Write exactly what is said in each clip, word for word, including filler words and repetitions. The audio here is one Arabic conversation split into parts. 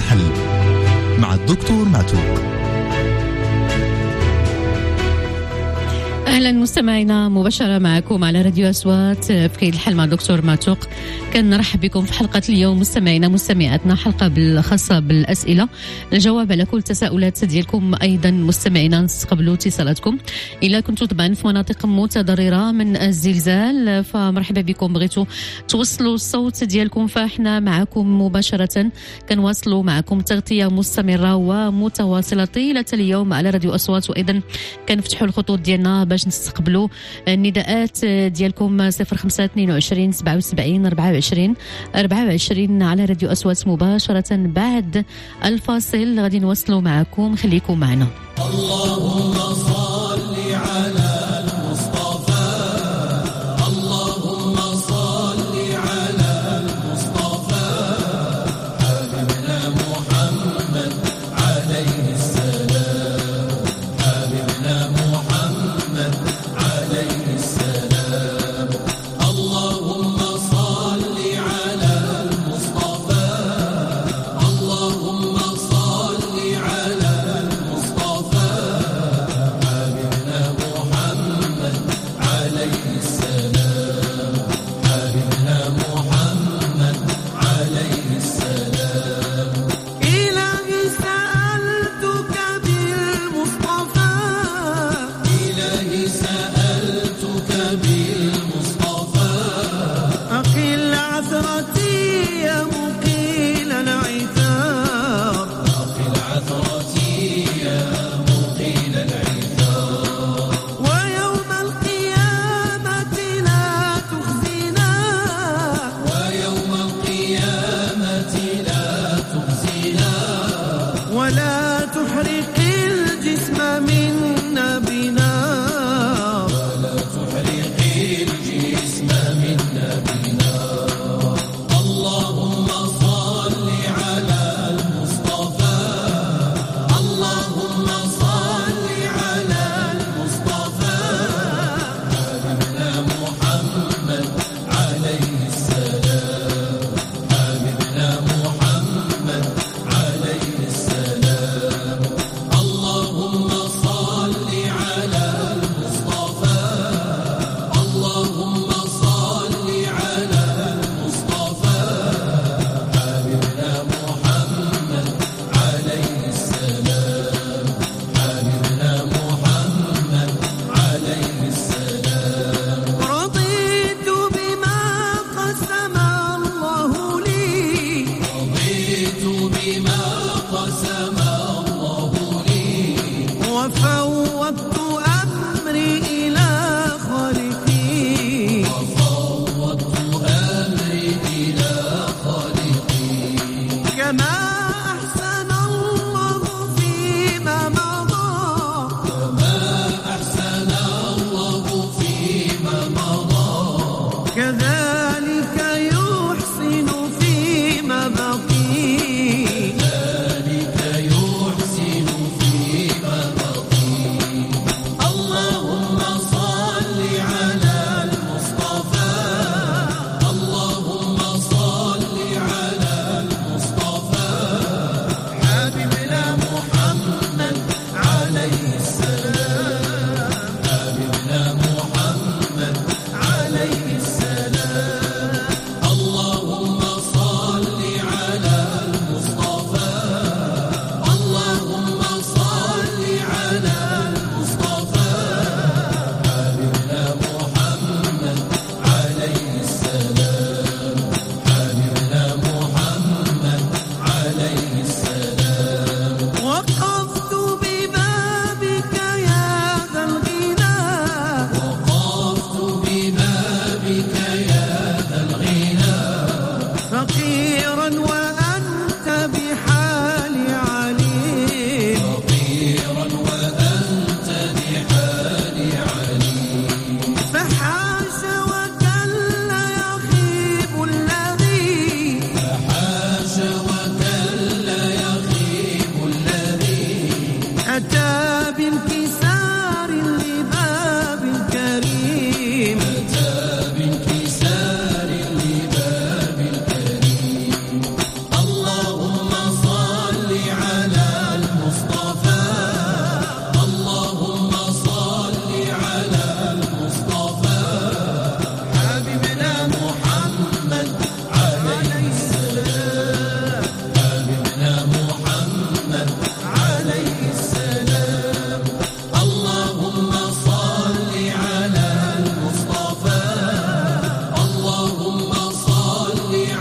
الحل مع الدكتور معتوق. أهلا مستمعينا مباشرة معكم على راديو أصوات في كيد الحل مع الدكتور معتوق. كنرحب بكم في حلقة اليوم مستمعينا مستمعاتنا، حلقة خاصة بالأسئلة، الجواب على كل التساؤلات ديالكم. أيضا مستمعينا نستقبلوا اتصالاتكم إلا كنتوا طبعا في مناطق متضررة من الزلزال، فمرحبا بكم. بغيتوا توصلوا الصوت ديالكم فاحنا معكم مباشرة، كنواصلوا معكم تغطية مستمرة ومتواصلة طيلة اليوم على راديو أصوات. وأيضا كنفتحوا الخطوط ديالنا باش نستقبلوا النداءات ديالكم صفر خمسة اثنين وعشرين سبعة وسبعين أربعة وعشرين أربعة وعشرين على راديو أصوات مباشرة. بعد الفاصل غادي نوصلوا معكم، خليكم معنا. اللهم صل على المصطفى، اللهم صل على المصطفى، حبيبنا محمد عليه السلام، حبيبنا محمد عليه السلام. اللهم صل على المصطفى، اللهم صل على المصطفى،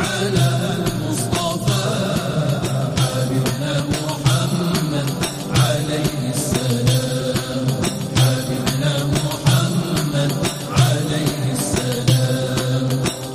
على المصطفى حبيبنا محمد عليه السلام حبيبنا محمد عليه السلام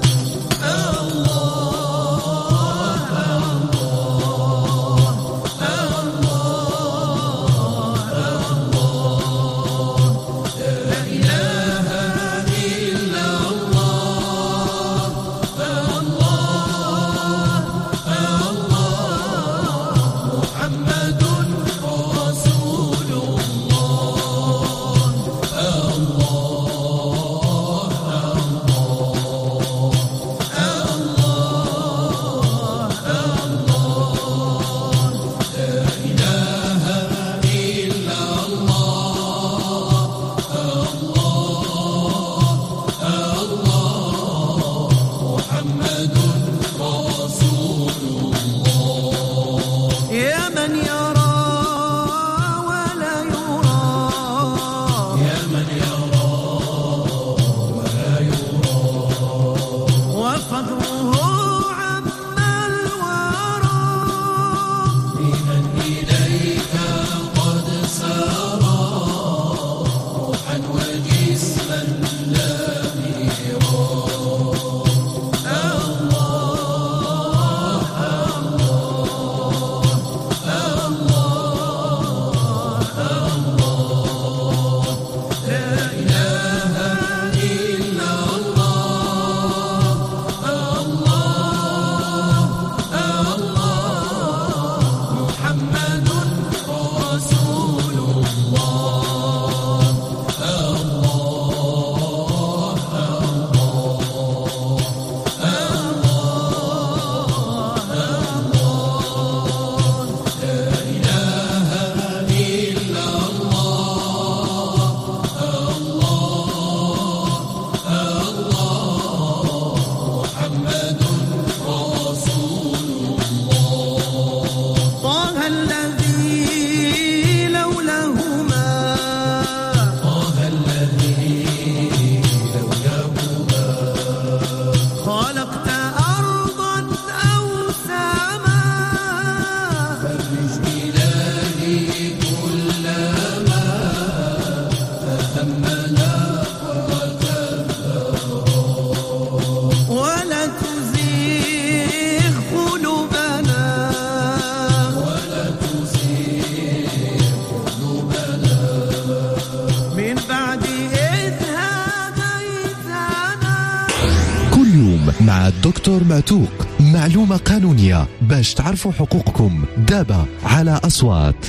مع الدكتور معتوق، معلومة قانونية باش تعرفوا حقوقكم. دابا على أصوات.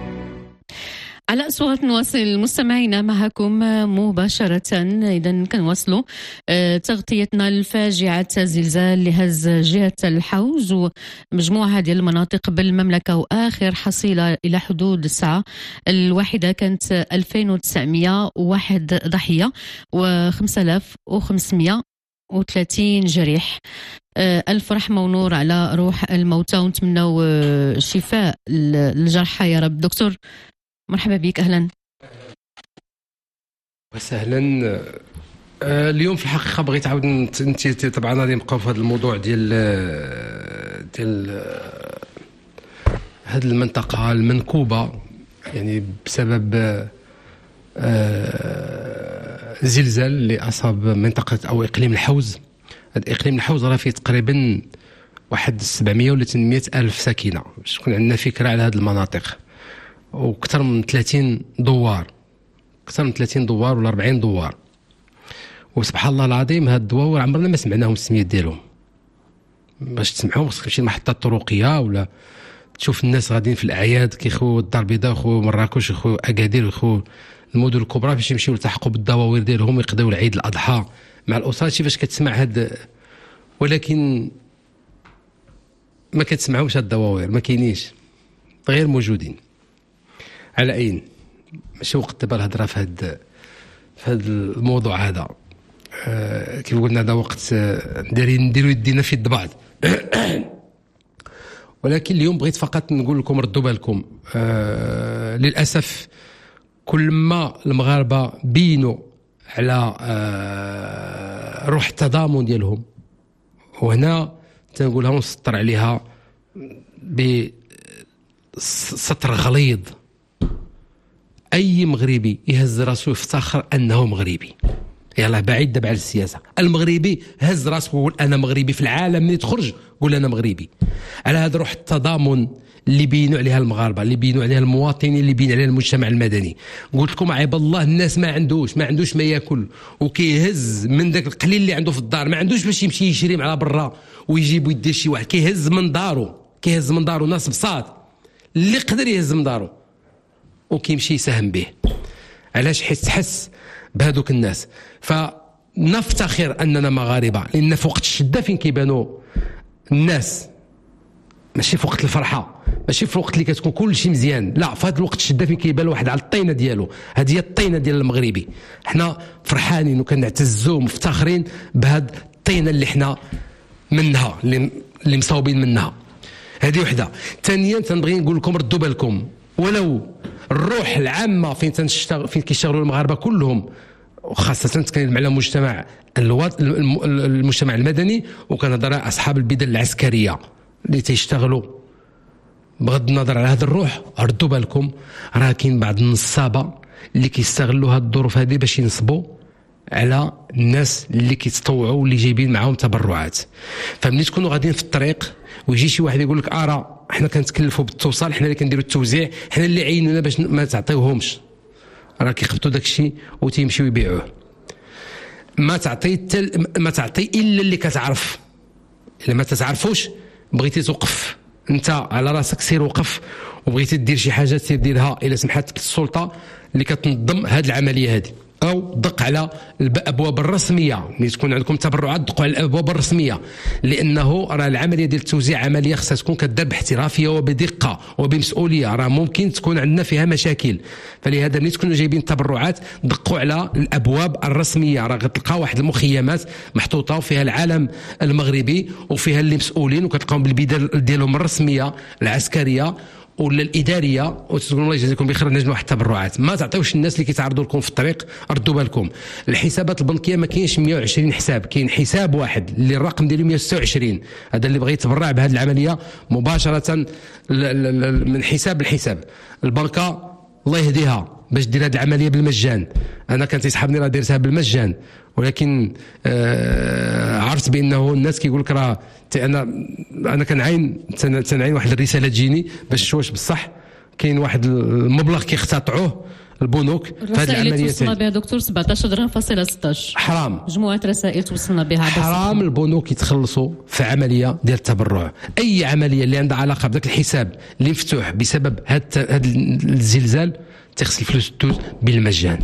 على أصوات نواصل مستمعينا معكم مباشرة. إذا كنواصلوا تغطيتنا الفاجعة زلزال لهز جهة الحوز ومجموعة ديال المناطق بالمملكة، وآخر حصيلة إلى حدود الساعة الواحدة كانت ألفين وتسعمائة وواحد ضحية وخمسة آلاف وخمسمائة وثلاثين جريح. ألف رحمة ونور على روح الموتى، ونتمنوا شفاء الجرحى يا رب. دكتور مرحبا بك، أهلا وسهلا. اليوم في الحقيقة بغيت عاود انت طبعا غادي نبقاو في هذا الموضوع ديال ديال هذه المنطقة المنكوبة، يعني بسبب زلزال اللي أصاب منطقة أو إقليم الحوز. هذا إقليم الحوز راه فيه تقريبا واحد سبعمائة ولا ثمانمائة ألف ساكنة، باش تكون عندنا فكرة على هذه المناطق، وكثر من ثلاثين دوار أكثر من ثلاثين دوار ولا أربعين دوار. وسبحان الله العظيم هاد الدواور عمرنا ما سمعناهم السميات ديالهم. باش تسمعهم خصك تمشي لمحطة طرقية ولا تشوف الناس غاديين في الأعياد كيخو الدار البيضاء وخو مراكش وخو أكادير وخو المدن الكبرى باش يمشيو يلتحقوا بالدواوير ديالهم ويقضيو العيد الأضحى مع الأسرة. شي فاش كتسمع هاد، ولكن ما كتسمعهمش هاد الدواوير، ما كاينينش، غير موجودين. على أين ماشي وقت دابا الهضره في هاد في هاد الموضوع هذا. آه كيف قلنا هذا وقت نديرو نديرو يدينا في يد بعض. ولكن اليوم بغيت فقط نقول لكم ردوا بالكم. آه للاسف كل ما المغاربه بينوا على آه روح التضامن ديالهم، وهنا تنقولها ونسطر عليها بسطر غليظ. اي مغربي يهز راسو يفتخر انه مغربي. يلا بعيد دابا على السياسه. المغربي هز راسو ويقول انا مغربي في العالم، ملي تخرج قول انا مغربي. على هذا روح التضامن اللي بينوا عليها المغاربه، اللي بينوا عليها المواطنين، اللي بين عليها المجتمع المدني. قلت لكم عيب الله الناس ما عندوش ما عندوش ما ياكل، وكيهز من ذاك القليل اللي عنده في الدار. ما عندوش باش يمشي يشري مع برا ويجيب ويدير شي واحد. كيهز من دارو كيهز من دارو ناس بساط اللي قدر يهز من دارو وكيمشي يساهم به. علاش؟ حيت تحس بهذوك الناس. فنفتخر اننا مغاربه، لان في وقت الشده فين كيبانوا الناس، ماشي في وقت الفرحه، ماشي في الوقت اللي كتكون كل شيء مزيان، لا، في هذا الوقت الشده فين كيبان واحد على الطينه ديالو. هذه هي الطينه ديال المغربي. حنا فرحانين وكنعتزوا ومفتخرين بهاد الطينه اللي حنا منها، اللي اللي مصاوبين منها. هذه وحده. ثانيا تنبغي نقول لكم ردوا بالكم، ولو الروح العامه فين تنشتغل فين كيشتغلوا المغاربه كلهم، وخاصه تكلم على مجتمع الوط... المجتمع المدني، وكنهضر على اصحاب البدل العسكريه اللي تيشتغلوا. بغض النظر على هذا الروح، ردوا بالكم راه كاين بعض النصابه اللي كيستغلوا هذه الظروف هذه باش ينصبوا على الناس اللي كيتطوعوا واللي جايبين معاهم تبرعات. فملي تكونوا غاديين في الطريق ويجي شي واحد يقول لك اه راه حنا كنتكلفوا بالتوصال، حنا اللي كنديروا التوزيع، حنا اللي عينونا باش ما تعطيوهمش، راه كيخبطوا داك الشيء وتيمشيو يبيعوه. ما تعطي تل... ما تعطي الا اللي كتعرف. الا ما تتعرفوش بغيتي توقف انت على راسك، سير وقف، وبغيتي دير شي حاجه سير ديرها الا سمحت لك السلطه اللي كتنظم هذه العمليه هذه. او دق على الابواب الرسميه، ملي تكون عندكم تبرعات دقوا على الابواب الرسميه، لانه راه العمليه ديال التوزيع عمليه خصها تكون كدار باحترافيه وبدقه وبمسؤوليه. راه ممكن تكون عندنا فيها مشاكل، فلهذا ملي تكونوا جايبين تبرعات دقوا على الابواب الرسميه. راه غتلقاو واحد المخيمات محطوطه فيها العالم المغربي وفيها اللي مسؤولين، وكتلقاو بالبدل ديالهم الرسميه العسكريه ولا الاداريه، وتقولوا الله يجازيكم بخير نجموا واحد التبرعات. ما تعطيوش الناس اللي كيتعرضوا لكم في الطريق. ردوا بالكم، الحسابات البنكيه ما كاينش مية وعشرين حساب، كاين حساب واحد اللي الرقم ديالو مية وستة وعشرين. هذا اللي بغى يتبرع بهذه العمليه مباشره من حساب لحساب. البنكه الله يهديها باش دير هذه العمليه بالمجان. انا كانت يصحابني راه ديرتها بالمجان، ولكن آه عرفت بانه الناس كيقول لك راه انا انا كنعاين تنعين واحد الرساله تجيني باش نشوف بصح كاين واحد المبلغ كيختطعوه البنوك في هذه العمليه. الرسائل توصلنا بها دكتور سبعطاش درهم فاصلة ستطاش. حرام. مجموعه رسائل توصلنا بها. حرام البنوك يتخلصوا في عمليه ديال التبرع. اي عمليه اللي عندها علاقه بداك الحساب اللي مفتوح بسبب هذا الزلزال تغسل الفلوس تدوز بالمجان.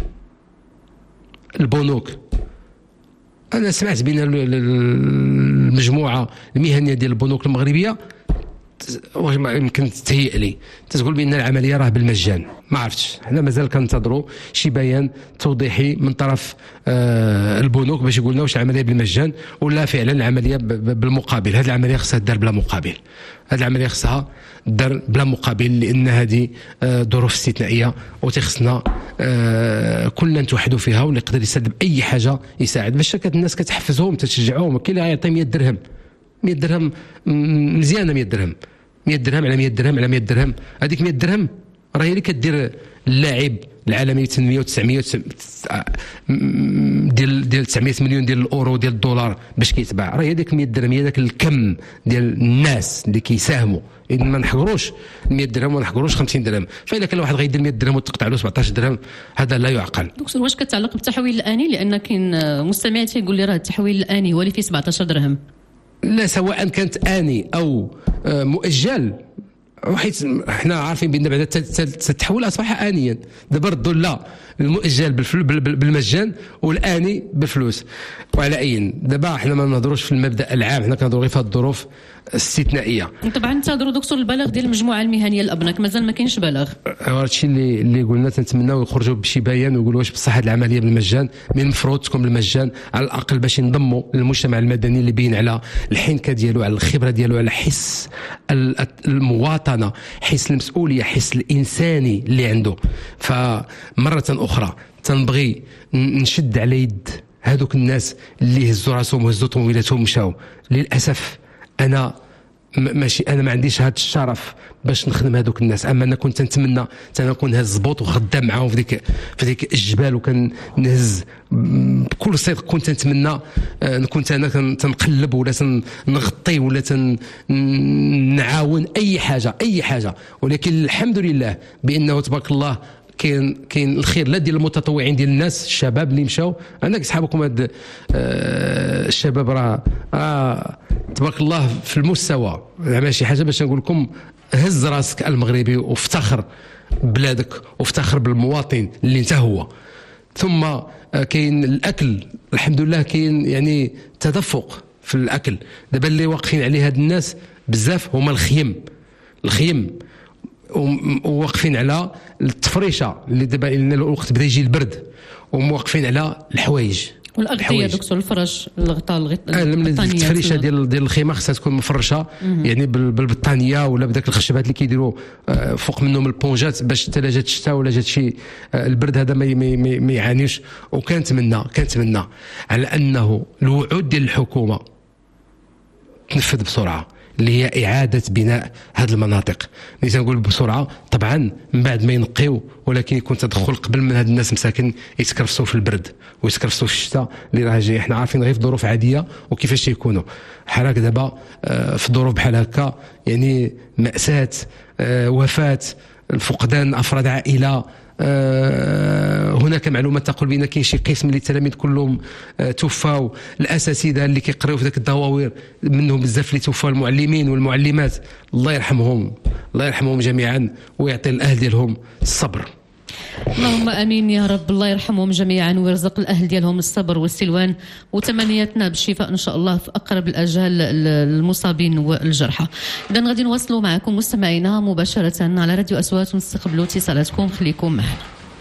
البنوك انا سمعت بين المجموعه المهنيه ديال البنوك المغربيه يمكن تهيئ لي تقول بان العمليه راه بالمجان. ما عرفتش، حنا مازال كننتظروا شي بيان توضيحي من طرف آه البنوك باش يقولنا واش العمليه بالمجان ولا فعلا العمليه بالمقابل. هذه العمليه خصها دار بلا مقابل، هذه العمليه خصها دار بلا مقابل، لان هذه آه ظروف استثنائيه وتخصنا آه كلنا نتوحدوا فيها، واللي يقدر يساعد باي حاجه يساعد. باش الناس كتحفزهم تشجعهم. كاين اللي يعطي مية درهم، مية درهم مزيانه، مية درهم مية درهم على مية درهم على مية درهم. هذيك مية درهم راه هي اللي كدير اللاعب العالمي ثمانمية وتسعمية ديال ديال تسعمية مليون ديال الاورو ديال الدولار باش كيتباع. راه هذيك مية درهم هي ذاك الكم ديال الناس اللي كيساهموا. ان ما نحقروش مية درهم وما نحقروش خمسين درهم. فاذا كان واحد غيدير مية درهم وتقطع له سبعطاش درهم هذا لا يعقل. دكتور واش كتعلق بالتحويل الاني؟ لان كاين مستمع تيقول لي راه التحويل الاني هو اللي فيه سبعطاش درهم. لا، سواء كانت اني او مؤجل، وحيت احنا عارفين بان بعد التحول اصبح انيا. دابا ردوا لا المؤجل بالمجان والاني بالفلوس. وعلى اي دابا احنا ما نهضروش في المبدا العام، احنا كنهضروا غير في هذه الظروف استثنائيه. طبعا انتظروا دكتور البلاغ ديال المجموعه المهنيه الابناك، مازال ما كاينش بلاغ. هذا الشيء اللي اللي قلنا تنتمناو يخرجوا بشي بيان ويقولوا واش بصح هذه العمليه بالمجان. من المفروض تكون بالمجان على الاقل باش ينضموا للمجتمع المدني اللي بين على الحنكه ديالو، على الخبره ديالو، على حس المواطنه، حس المسؤوليه، حس الانساني اللي عنده. فمره اخرى تنبغي نشد على يد هذوك الناس اللي هزوا راسهم وهزوا طويلاتهم ومشاو. للاسف انا ماشي انا ما عنديش هذا الشرف باش نخدم هذوك الناس، اما انا كنت نتمنى تنكون هز زبوط وخدام معاهم في ديك في ديك الجبال وكنهز بكل صدق. كنت نتمنى نكون انا تنقلب ولا تنغطي ولا تنعاون اي حاجه اي حاجه، ولكن الحمد لله بانه تبارك الله كاين كاين الخير لا ديال المتطوعين ديال الناس الشباب اللي مشاو. انا كصحابكم هاد الشباب راه آه تبارك الله في المستوى، ماشي حاجه باش نقول لكم هز راسك المغربي وافتخر بلادك وافتخر بالمواطن اللي انت هو. ثم كاين الاكل الحمد لله، كاين يعني تدفق في الاكل. دابا اللي واقفين عليه هاد الناس بزاف هما الخيم الخيم وواقفين على التفريشه اللي دابا الوقت بدا يجي البرد، وموقفين على الحوايج والاغطيه دكتور الفرش الغطاء الغطاء التفريشه ديال ديال الخيمه خصها تكون مفرشه يعني بالبطانيه ولا بداك الخشبات اللي كيديروا فوق منهم البونجات باش حتى لا جات الشتاء ولا جات شي البرد هذا ما ما يعانيش. وكنتمنى كنتمنى على انه الوعود ديال الحكومه تنفذ بسرعه، اللي هي إعادة بناء هذه المناطق. اللي تنقول بسرعة طبعا من بعد ما ينقيو، ولكن يكون تدخل قبل من هاد الناس مساكن يتكرفسوا في البرد ويتكرفسوا في الشتاء اللي راه جاي. احنا عارفين غير في ظروف عادية وكيفاش يكونوا حراك دابا في ظروف بحال هكا، يعني مأساة، وفاة، فقدان أفراد عائلة. أه هناك معلومات تقول بان كاين شي قسم اللي التلاميذ كلهم أه توفاو، الاساتذه اللي كيقراو في ذاك الدواوير منهم بزاف اللي توفاو، المعلمين والمعلمات الله يرحمهم الله يرحمهم جميعا ويعطي الاهل ديالهم الصبر. اللهم امين يا رب، الله يرحمهم جميعا ويرزق الاهل ديالهم الصبر والسلوان، وتمنياتنا بالشفاء ان شاء الله في اقرب الاجال المصابين والجرحى. اذا غادي نواصلوا معكم مستمعينا مباشره على راديو اصوات ونستقبلوا اتصالاتكم، خليكم معنا.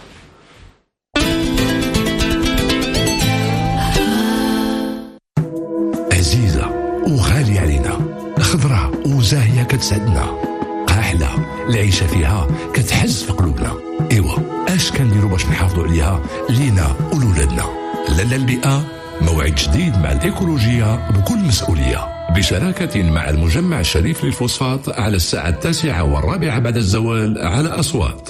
عزيزه وغاليه علينا، خضراء وزاهيه كتسعدنا، قاحله العيشه فيها كتحز في قلوبنا. ايوا اش كنديروا باش نحافظوا عليها لينا ولولادنا؟ لالا البيئه موعد جديد مع الايكولوجيه بكل مسؤوليه، بشراكه مع المجمع الشريف للفوسفات على الساعه التاسعه والرابعه بعد الزوال على اصوات.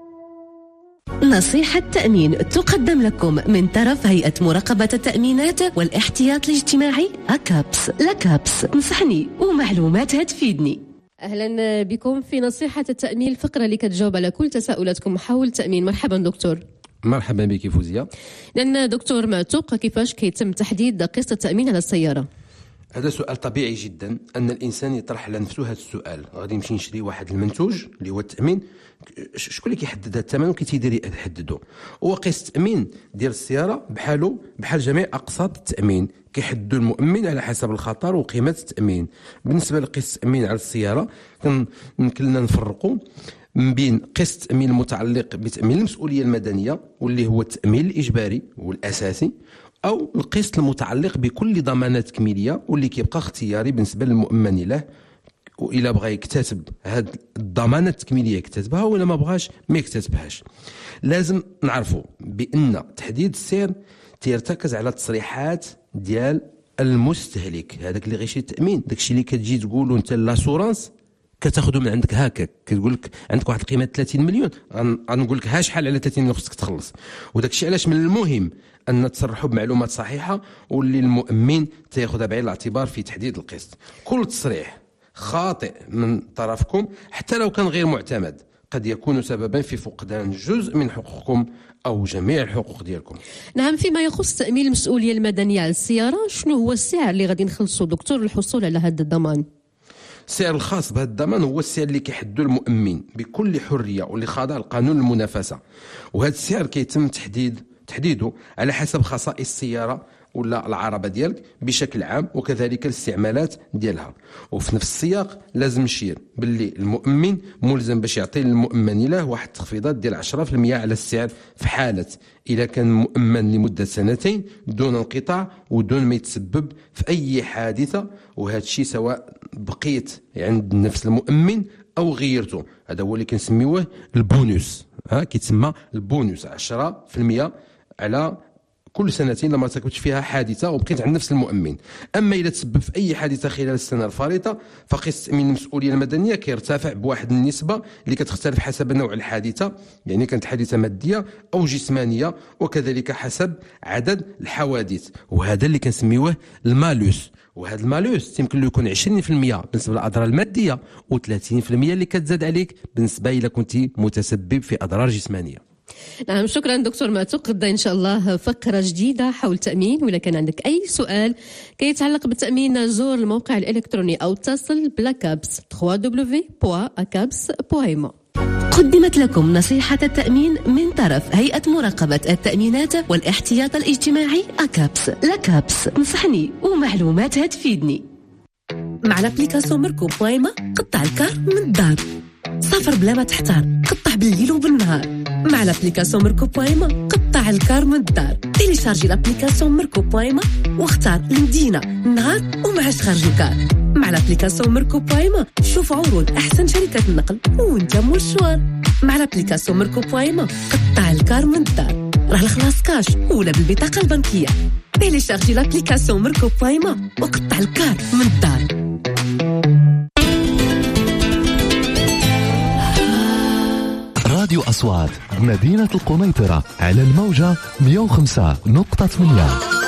نصيحة تأمين تقدم لكم من طرف هيئة مراقبة التأمينات والاحتياط الاجتماعي أكابس. لكابس نصحني ومعلومات هتفيدني. أهلا بكم في نصيحة التأمين، الفقرة اللي كتجاوب على كل تساؤلاتكم حول التأمين. مرحبا دكتور. مرحبا بك فوزية. لأن دكتور معتوق، كيفاش كيتم تحديد قسط التأمين على السيارة؟ هذا سؤال طبيعي جدا أن الإنسان يطرح لنفسه هذا السؤال. غادي نمشي نشري واحد المنتوج اللي هو التأمين، شكون اللي كيحدد هذا الثمن وكيتيدير يحددو؟ هو قسط التأمين ديال السيارة بحالو بحال جميع أقساط التأمين، كيحددوا المؤمن على حسب الخطر وقيمة التأمين. بالنسبة لقسط التأمين على السيارة يمكن لنا نفرقوا من بين قسط التأمين المتعلق بتأمين المسؤولية المدنية واللي هو التأمين الإجباري والأساسي، أو القسط المتعلق بكل ضمانات تكميلية واللي كيبقى اختياري بالنسبة للمؤمن له، وإلا بغى يكتسب هاد الضمانات التكميلية يكتسبها، ولا ما بغاش ما يكتسبهاش. لازم نعرفوا بأن تحديد السعر تيرتكز على تصريحات ديال المستهلك، هذاك اللي غيشري التأمين. داكشي اللي كتجي تقولوا انت لاسورانس كتاخذوا من عندك هكاك، كتقول لك عندك واحد القيمه ثلاثين مليون، غنقول لك ها شحال على ثلاثين مليون خصك تخلص. وداكشي علاش من المهم ان تصرحوا بمعلومات صحيحه واللي المؤمن تاخذها بعين الاعتبار في تحديد القسط. كل تصريح خاطئ من طرفكم حتى لو كان غير معتمد قد يكون سببا في فقدان جزء من حقوقكم أو جميع الحقوق ديالكم. نعم. فيما يخص تأمين المسؤولية المدنية على السيارة، شنو هو السعر اللي غادي نخلصوا دكتور للحصول على هذا الضمان؟ السعر الخاص بهذا الضمان هو السعر اللي كيحددو المؤمن بكل حرية واللي خاضع لقانون المنافسة، وهذا السعر كيتم تحديد تحديده على حسب خصائص السيارة ولا العربة ديالك بشكل عام، وكذلك الاستعمالات ديالها. وفي نفس السياق لازم نشير باللي المؤمن ملزم باش يعطي للمؤمن له واحد التخفيضات ديال عشرة بالمئة على السعر في حالة إذا كان مؤمن لمدة سنتين دون انقطاع ودون ما يتسبب في أي حادثة، وهذا الشيء سواء بقيت عند نفس المؤمن أو غيرته. هذا هو اللي كنسميوه البونوس، ها كيتسمى البونوس عشرة بالمئة على كل سنتين لما ارتكبتش فيها حادثه وبقيت عند نفس المؤمن. اما اذا تسبب في اي حادثه خلال السنه الفارطه فقسط التامين المسؤوليه المدنيه كيرتفع بواحد النسبه اللي كتختلف حسب نوع الحادثه، يعني كانت حادثه ماديه او جسمانيه، وكذلك حسب عدد الحوادث، وهذا اللي كنسميوه المالوس. وهذا المالوس يمكن له يكون عشرين بالمئة بالنسبه للاضرار الماديه و30% اللي كتزاد عليك بالنسبه الى كنت متسبب في اضرار جسمانيه. نعم، شكرا دكتور معتوق. غدا ان شاء الله فقره جديده حول التامين، ولا كان عندك اي سؤال كيتعلق بالتامين زور الموقع الالكتروني او اتصل بلاكابس دبليو دبليو دبليو بوان اكابس بوان ايمو. قدمت لكم نصيحة التأمين من طرف هيئة مراقبة التأمينات والاحتياط الاجتماعي أكابس. لكابس، نصحني ومعلوماتها تفيدني. مع لابليكاسيون ميركو بويما قطع الكار من الدار، سافر بلا ما تحتار، قطع بالليل وبالنهار. مع لابليكاسيون ميركو بويما قطع الكار من الدار. تيليشارجي لابليكاسيون ميركو بويما واختار المدينة، النهار ومعاش خارج الكار. مع لابليكاسيون ميركو بويما شوف عروض احسن شركات النقل وانت مشوار. مع لابليكاسيون ميركو بويما قطع الكار من الدار، راه الخلاص كاش ولا بالبطاقه البنكيه. تيليشارجي لابليكاسيون ميركو بويما وقطع الكار من الدار. راديو أصوات مدينة القنيطرة على الموجة مئة وخمسة نقطة ثمانية.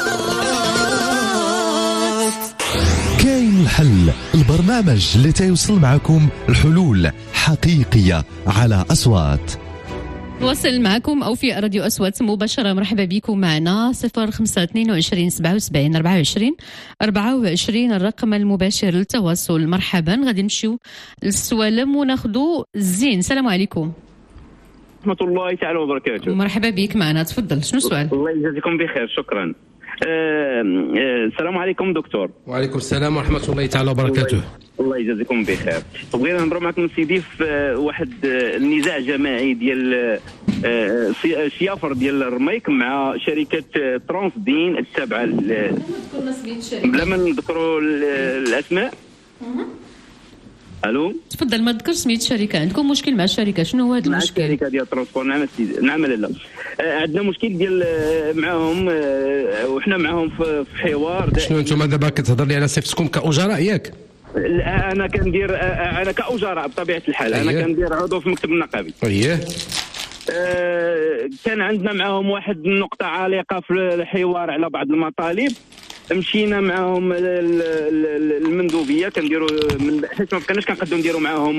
كاين الحل، البرنامج اللي تيوصل معكم الحلول حقيقية على أصوات. نواصل معكم أو في راديو أصوات مباشرة. مرحبا بكم معنا صفر خمسة اثنين وعشرين سبعة وسبعين أربعة وعشرين أربعة وعشرين الرقم المباشر للتواصل. مرحبا. غادي نمشيو للسوالم وناخذوا الزين. السلام عليكم ورحمة الله تعالى وبركاته. مرحبا بك معنا، تفضل. شنو السؤال؟ الله يجازيكم بخير. شكرا. أه أه السلام عليكم دكتور. وعليكم السلام ورحمة الله تعالى وبركاته. الله يجازيكم بخير. بغينا نهضروا معكم سيدي في واحد النزاع جماعي ديال الشيافر ديال الرميك مع شركة ترانس دين التابعة بلا ما نذكروا الأسماء. الو تفضل. ما تذكرش سميت الشركه. عندكم مشكل مع الشركه؟ شنو هو هذا المشكل؟ مع الشركه ديال ترانسبور. نعم نعم. لا لا آه عندنا مشكل ديال معاهم آه وحنا معاهم في حوار. شنو انتم دابا كتهضر لي على صفتكم كاجراء ياك؟ انا كندير آه انا كاجراء بطبيعه الحال. أيه. انا كندير عضو في مكتب النقابي. اييه. آه كان عندنا معاهم واحد النقطه عالقه في الحوار على بعض المطالب. مشينا معاهم المندوبيه كنديروا من حيت ما بقيناش كنقدروا نديروا معاهم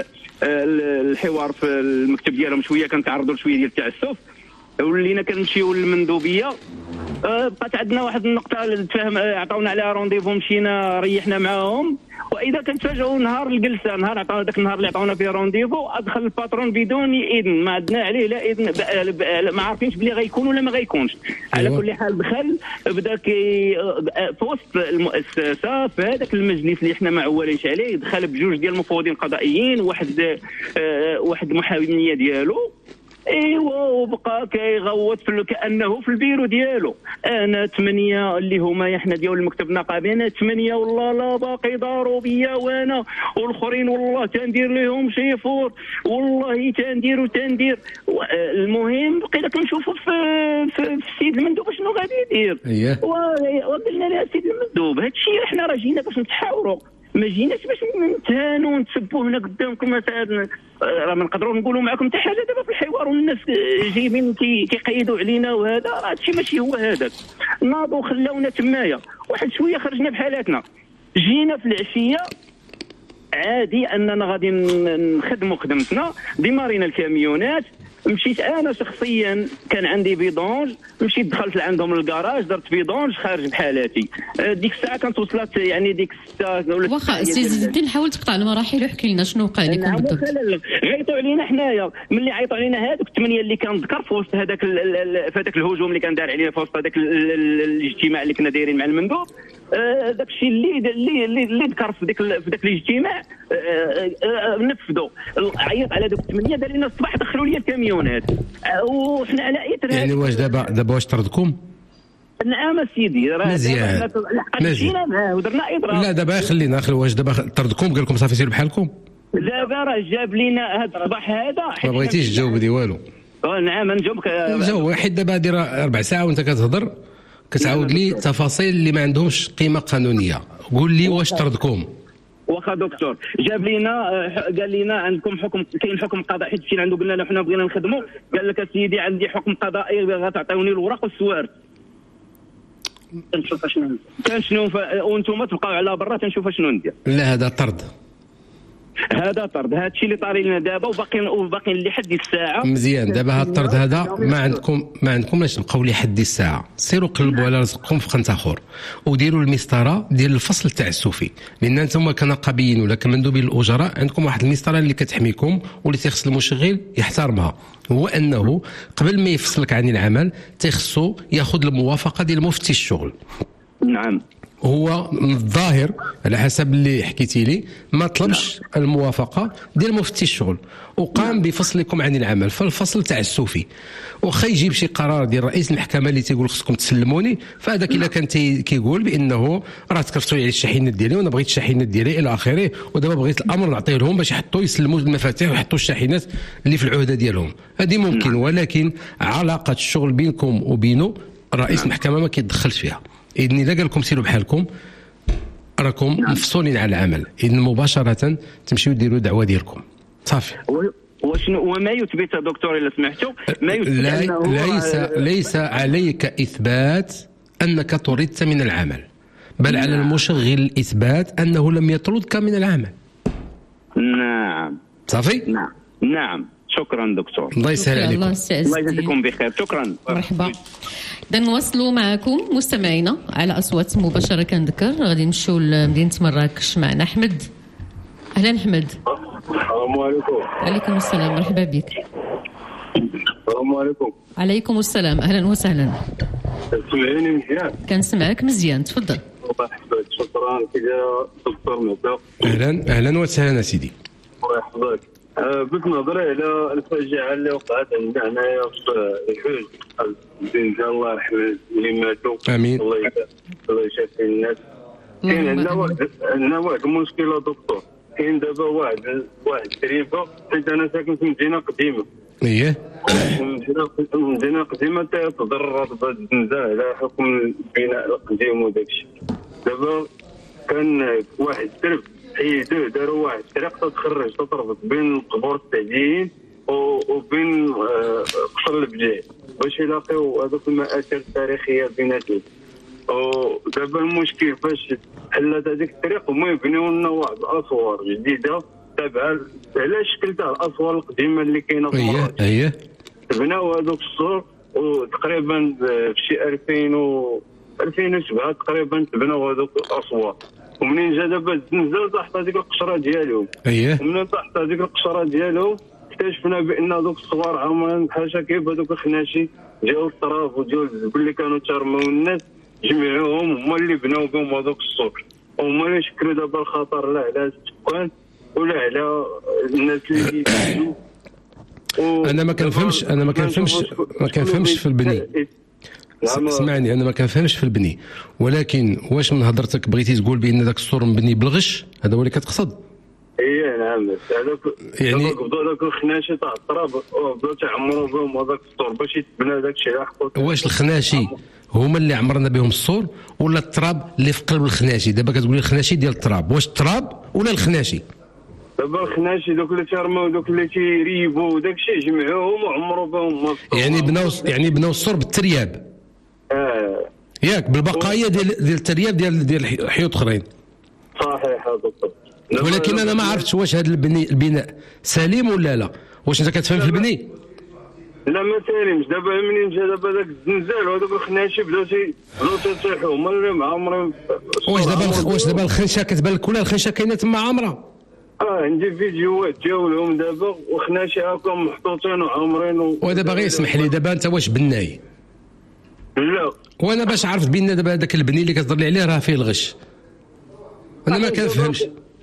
الحوار في المكتب ديالهم، شويه كنتعرضوا لشويه ديال التعسف، ولينا كنمشيو للمندوبيه. بقات عندنا واحد النقطه تفاهم، عطاونا عليها رونديفو، مشينا ريحنا معاهم، واذا كنتفاجئوا نهار الجلسه، نهار عطاونا داك النهار اللي عطاونا فيه رونديفو، ادخل الباترون بدون اذن، ما عندنا عليه لا اذن، ما عارفينش بلي غيكون ولا ما غيكونش. على كل حال دخل بدا كي في وسط المؤسسه في هذاك المجلس اللي حنا ما عوالينش عليه، دخل بجوج ديال المفوضين القضائيين، واحد واحد محاميه ديالو، ايوا، وبقى كيغوت في كانه في البيرو ديالو. انا ثمانيه اللي هما احنا ديال المكتب النقابي، انا ثمانيه والله لا باقي داروا بيا، وانا والاخرين والله تندير لهم شيفور، والله تندير وتندير. المهم بقينا كنشوفوا في, في, في السيد المندوب شنو غادي يدير. اييه. وقلنا له السيد المندوب هادشي حنا راه جينا باش نتحاوروا، ما جيناش باش نتهانوا ونتسبوا هنا قدامكم. مثلا راه ما نقدروا نقولوا معكم حتى حاجه دابا في الحوار، والناس جايبين كيقيدوا علينا، وهذا راه هادشي ماشي هو هذاك. ناضوا خلاونا تمايا واحد شويه، خرجنا بحالاتنا، جينا في العشيه عادي اننا غادي نخدموا خدمتنا، ديمارينا الكاميونات. مشيت انا شخصيا، كان عندي بيدونج، مشيت دخلت لعندهم الكراج، درت بيدونج، خارج بحالاتي. ديك الساعه كانت وصلت يعني ديك الساعه ولا واخا سي عز الدين، حاول تقطع المراحل وحكي لنا شنو وقع لكم بالضبط. عيطوا علينا حنايا، ملي عيطوا علينا هذوك الثمانيه اللي كنذكر في وسط هذاك في هذاك الهجوم اللي كان دار علينا في وسط هذاك الاجتماع اللي كنا دايرين مع المندوب. داك الشيء اللي اللي اللي ذكر في ذاك في ذاك الاجتماع نفذوا. عيط على دوك الثمانيه، دار لنا الصباح دخلوا لي الكاميونات، وحنا على اثر يعني واش دابا دابا واش طردكم؟ نعم سيدي، راه مزيان مشينا معاه ودرنا اضراب. لا دابا خلينا خلي، واش دابا طردكم قال لكم صافي سيروا بحالكم؟ دابا راه جاب لينا هذا الصباح هذا، ما بغيتيش تجاوب دي والو. آه، نعم نجاوبك. جو واحد دابا داير ربع ساعه وانت كتهضر كتعاود لي تفاصيل اللي ما عندهمش قيمه قانونيه. قول لي واش طردكم؟ واخا دكتور جاب لينا آه، قال لنا عندكم حكم، كاين حكم قضائي، حيت مشينا عنده قلنا له حنا بغينا نخدموا، قال لك اسيدي عندي حكم قضائي غتعطيوني الوراق والسوارت. تنشوف شنو كان شنو ف... وانتم تبقاو على برا تنشوف شنو ندير. لا هذا طرد، هذا طرد، هذا الشيء اللي طاري لنا دابا وباقي وباقي لحد الساعه. مزيان. دابا هذا الطرد هذا ما عندكم ما عندكم لاش تبقاو لحد الساعه. سيروا قلبوا على رزقكم في قنت اخر وديروا المسطره ديال الفصل تاع السوفي، لان انتم كنقابيين ولا كمندوبين الاجراء عندكم واحد المسطره اللي كتحميكم واللي تيخص المشغل يحترمها، هو انه قبل ما يفصلك عن العمل تيخصو ياخذ الموافقه ديال مفتي الشغل. نعم. هو من الظاهر على حسب اللي حكيتي لي ما طلبش نعم. الموافقه ديال مفتي الشغل وقام نعم. بفصلكم عن العمل، فالفصل تاع السوفي واخا يجيب شي قرار ديال رئيس المحكمه اللي تيقول خصكم تسلموني، فهذاك الا كان كيقول بانه راه تكرفتوا على الشاحنات ديالي وانا بغيت الشاحنات ديالي الى اخره، ودابا بغيت الامر نعطيه لهم باش يحطوا يسلموا المفاتيح ويحطوا الشاحنات اللي في العهده ديالهم، هذه ممكن. ولكن علاقه الشغل بينكم وبينه رئيس المحكمه ما كيتدخلش فيها. إذن إذا قال لكم سيروا بحالكم راكم نعم. مفصولين على العمل، إذن مباشرة تمشيو ديروا دعوة ديالكم صافي. وشنو وما يثبت دكتور إلا سمحتوا ما يثبت لا أنه ليس ليس عليك إثبات أنك طردت من العمل، بل نعم. على المشغل إثبات أنه لم يطردك من العمل. نعم صافي. نعم نعم. شكرا دكتور. الله يسهل عليكم. الله يجزيكم بخير. شكرا. مرحبا. إذا نواصلوا معكم مستمعينا على أصوات مباشرة. كنذكر غادي نمشيو لمدينة مراكش معنا أحمد. أهلا أحمد. السلام عليكم. عليكم السلام، مرحبا بك. السلام عليكم. عليكم السلام، أهلا وسهلا. تسمعيني مزيان؟ كنسمعك مزيان، تفضل. الله يحفظك. شكرا كذا دكتور معتوق. أهلا أهلا وسهلا سيدي. الله يحفظك. بغيت نهضر على الفاجعه اللي وقعت عندنا هنايا في الحوج البنت الله يرحمها اللي ماتوا. امين. الله الله يشافي الناس. كاين عندنا واحد عندنا واحد المشكله دكتور. كاين دابا واحد واحد التريبه، حيت انا ساكن في مدينه قديمه. اييه. مدينه قديمه تتضرر بالزنزانه على حكم البناء القديم وداك الشيء. دابا كان واحد الترب حيدوه داروا واحد الطريق تتخرج تتربط بين القبور التعديين وبين قصر البجاع باش يلاقيو هذوك المآثر التاريخيه بيناتهم. ودابا المشكل فاش حلات هذيك الطريق هما يبنيو لنا واحد الاسوار جديده تابعه على شكل تاع الاسوار القديمه اللي كاينه في اييه اييه. بناو هذوك السور وتقريبا في شي ألفين و ألفين وسبعة تقريبا تبناو هذوك الاسوار. ومنين جا دابا الزلزال طاحت هذيك القشره ديالهم. اييه. ومنين طاحت هذيك القشره ديالهم اكتشفنا بان هذوك الصغار عامرين بحال كيف هذوك الخناشي جاو التراب وديال الزبل اللي كانوا ترموا الناس جمعوهم هما اللي بناو بهم هذوك السور، وهما اللي شكلوا دابا الخطر لا على السكان ولا على الناس اللي كيجيو. انا ما كنفهمش انا ما كنفهمش ما كنفهمش في البني. اسمعني انا ما كنفهمش في البني، ولكن واش من هضرتك بغيتي تقول بان ذاك السور مبني بالغش؟ هذا هو اللي كتقصد؟ ايه نعم. هذاك يعني بداو داك الخناشي تاع التراب بداو تعمروا بهم هذاك السور باش يتبنى داك الشيء لاحقوا. واش الخناشي هما اللي عمرنا بهم السور ولا التراب اللي في قلب الخناشي؟ دابا كتقولي الخناشي ديال التراب، واش التراب ولا الخناشي؟ دابا الخناشي دوك اللي تيرموا دوك اللي تيريبوا داك الشيء جمعوهم وعمروا بهم. يعني بناو يعني بناو السور بالترياب. اه ياك بالبقايا ديال ديال الترياب ديال ديال حيوط اخرين. صحيح دكتور. ولكن انا ما عرفتش واش هذا البني البناء سليم ولا لا. واش انت كتفهم في البني؟ لا ما سالمش. دابا منين جا دابا داك الزنزال وهذوك الخناشي بداو بداو تيطيحوا هما اللي معمرين. واش دابا واش دابا الخنشه كتبان لك ولا الخنشه كاينه تما عامره؟ اه عندي فيديوهات جاو لهم دابا وخناشي هاكم محطوطين وعامرين. ودابا غير اسمح لي دابا انت واش بناي؟ لا. وانا باش عرفت بان دابا هذاك البني اللي كتهضر لي عليه راه فيه الغش. انا ما كنفهمش.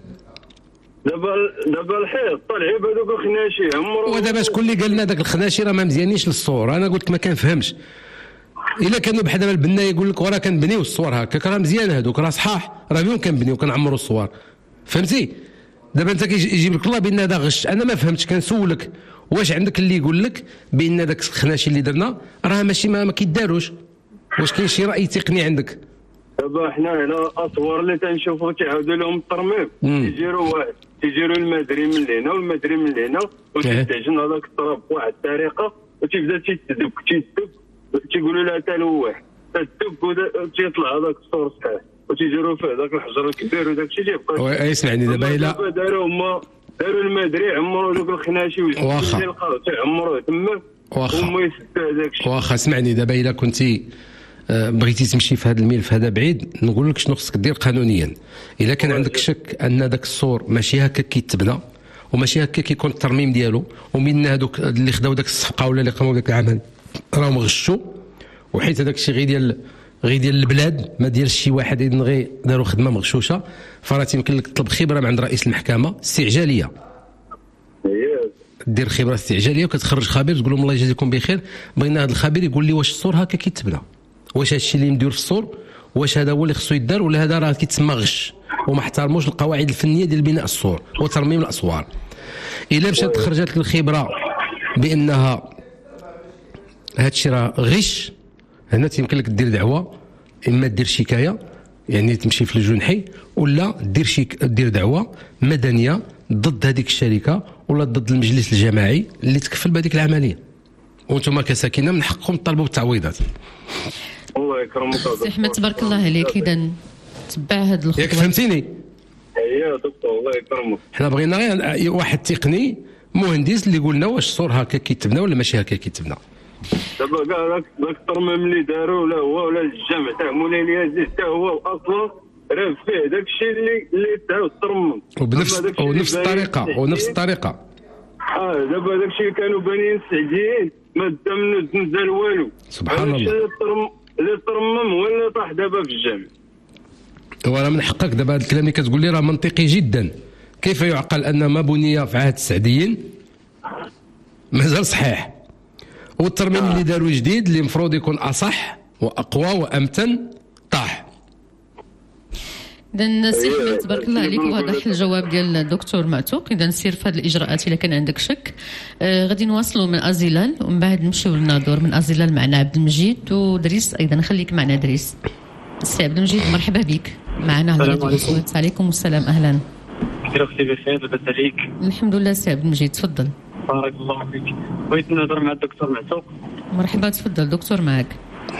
دابا دابا الحيط طالعين بهذوك الخناشي عمرو. ودابا شكون اللي قال لنا داك الخناشي راه ما مزيانينش للصور؟ انا قلت ما كنفهمش. الا كانوا بحال دابا البناي يقول لك وراه كنبنيو الصور هكاك راه مزيان، هذوك راه صحاح، راه اليوم كنبنيو كنعمروا الصور، فهمتي؟ دابا انت كيجيب لك الله بان هذا غش. انا ما فهمتش، كنسولك واش عندك اللي يقول لك بان داك الخناشي اللي درنا راه ماشي ما, ما كيداروش؟ واش كاين شي راي تقني عندك؟ دابا حنا هنا اصوار اللي تنشوفوا تيعاودوا لهم الترميم، تيجيروا واحد تيجيروا المدري من هنا والمدري من هنا وتيتعجن هذاك التراب بواحد الطريقه وتيبدا تيتدب تيتدب تيقولوا لها حتى الواح تدب وتيطلع هذاك الصور صحيح وتيجيروا فيه ذاك الحجر الكبير وداك الشيء تيبقى. اسمعني دابا الا دابا داروا هما داروا المدري عمروا دوك الخناشي واخا لقاو تيعمروا تما واخا هما يسدوا هذاك الشيء. واخا اسمعني دابا الا كنتي بغيتي تمشي في هذا الملف هذا بعيد، نقول لك شنو خصك دير قانونيا. الا كان عندك شك ان داك السور ماشي هكا كيتبنى وماشي هكا كيكون الترميم ديالو، ومن هذوك اللي خداو داك الصفقه ولا اللي قاموا بداك العمل راهم غشوا، وحيت هذاك الشيء غير ديال غير ديال البلاد ما ديال شي واحد اذن غير داروا خدمه مغشوشه، فراه تيمكن لك تطلب خبره من عند رئيس المحكمه استعجاليه. دير خبره استعجاليه وكتخرج خبير تقول لهم الله يجازيكم بخير، بغينا هذا الخبير يقول لي واش السور هكا كيتبنى، واش هذا الشيء اللي مدير في السور واش هذا هو اللي خصو يدار ولا هذا راه كيتسمى غش وما احترموش القواعد الفنيه ديال بناء السور وترميم الاسوار. الا مشات خرجت لك الخبره بانها هذا الشيء راه غش، هنا تيمكن لك دير دعوه، اما دير شكايه يعني تمشي في الجنحي، ولا دير شي دير دعوه مدنيه ضد هذيك الشركه ولا ضد المجلس الجماعي اللي تكفل بهذيك العمليه، وانتم كساكنه من حقكم تطالبوا بالتعويضات. الله يكرمك سي احمد تبارك الله عليك. اذا تبع هاد الخطوه ياك فهمتيني؟ اييه دكتور الله يكرمك. حنا بغينا غير واحد تقني مهندس اللي يقول لنا واش السور هكا كيتبنى ولا ماشي هكا كيتبنى. دابا كاع داك داك الترميم اللي داروا لا هو ولا الجامع تاع مولاي اليزيد حتى هو اصلا راه فيه داك الشيء اللي اللي تعاود ترمم وبنفس ونفس الطريقه ونفس الطريقه. اه دابا داك الشيء كانوا بانيين سعديين ما دام نزل والو. سبحان الله. اللي ترمم هو اللي طاح دابا في الجامع. وراه من حقك دابا هذا الكلام اللي كتقول لي راه منطقي جدا. كيف يعقل ان ما بني في عهد السعديين مازال صحيح، والترميم اللي داروا جديد اللي المفروض يكون اصح واقوى وامتن طاح. اذا سي احمد تبارك الله عليك، واضح الجواب ديال الدكتور معتوق. اذا سير في هذه الاجراءات الا كان عندك شك. آه غادي نواصلوا من ازيلال ومن بعد نمشيو للناظور. من ازيلال معنا عبد المجيد ودريس ايضا. خليك معنا دريس. سي عبد المجيد مرحبا بك معنا على راديو الصوت. عليكم السلام اهلا. كيف اختي بخير لاباس عليك؟ الحمد لله سي عبد المجيد تفضل. بارك الله فيك. بغيت نهضر مع الدكتور معتوق. مرحبا تفضل دكتور معك.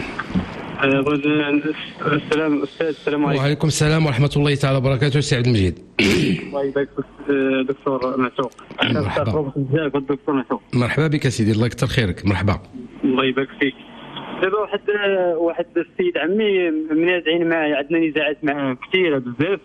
السلام استاذ. السلام عليكم. وعليكم السلام ورحمه الله تعالى وبركاته. سي عبد المجيد. الله يبارك فيك دكتور معتوق. مرحبا بزاف الدكتور معتوق. مرحبا بك سيدي الله يكثر خيرك. مرحبا. الله يبارك فيك. دابا واحد واحد السيد عمي منازعين معاه، عندنا نزاعات معاه كثيره بزاف.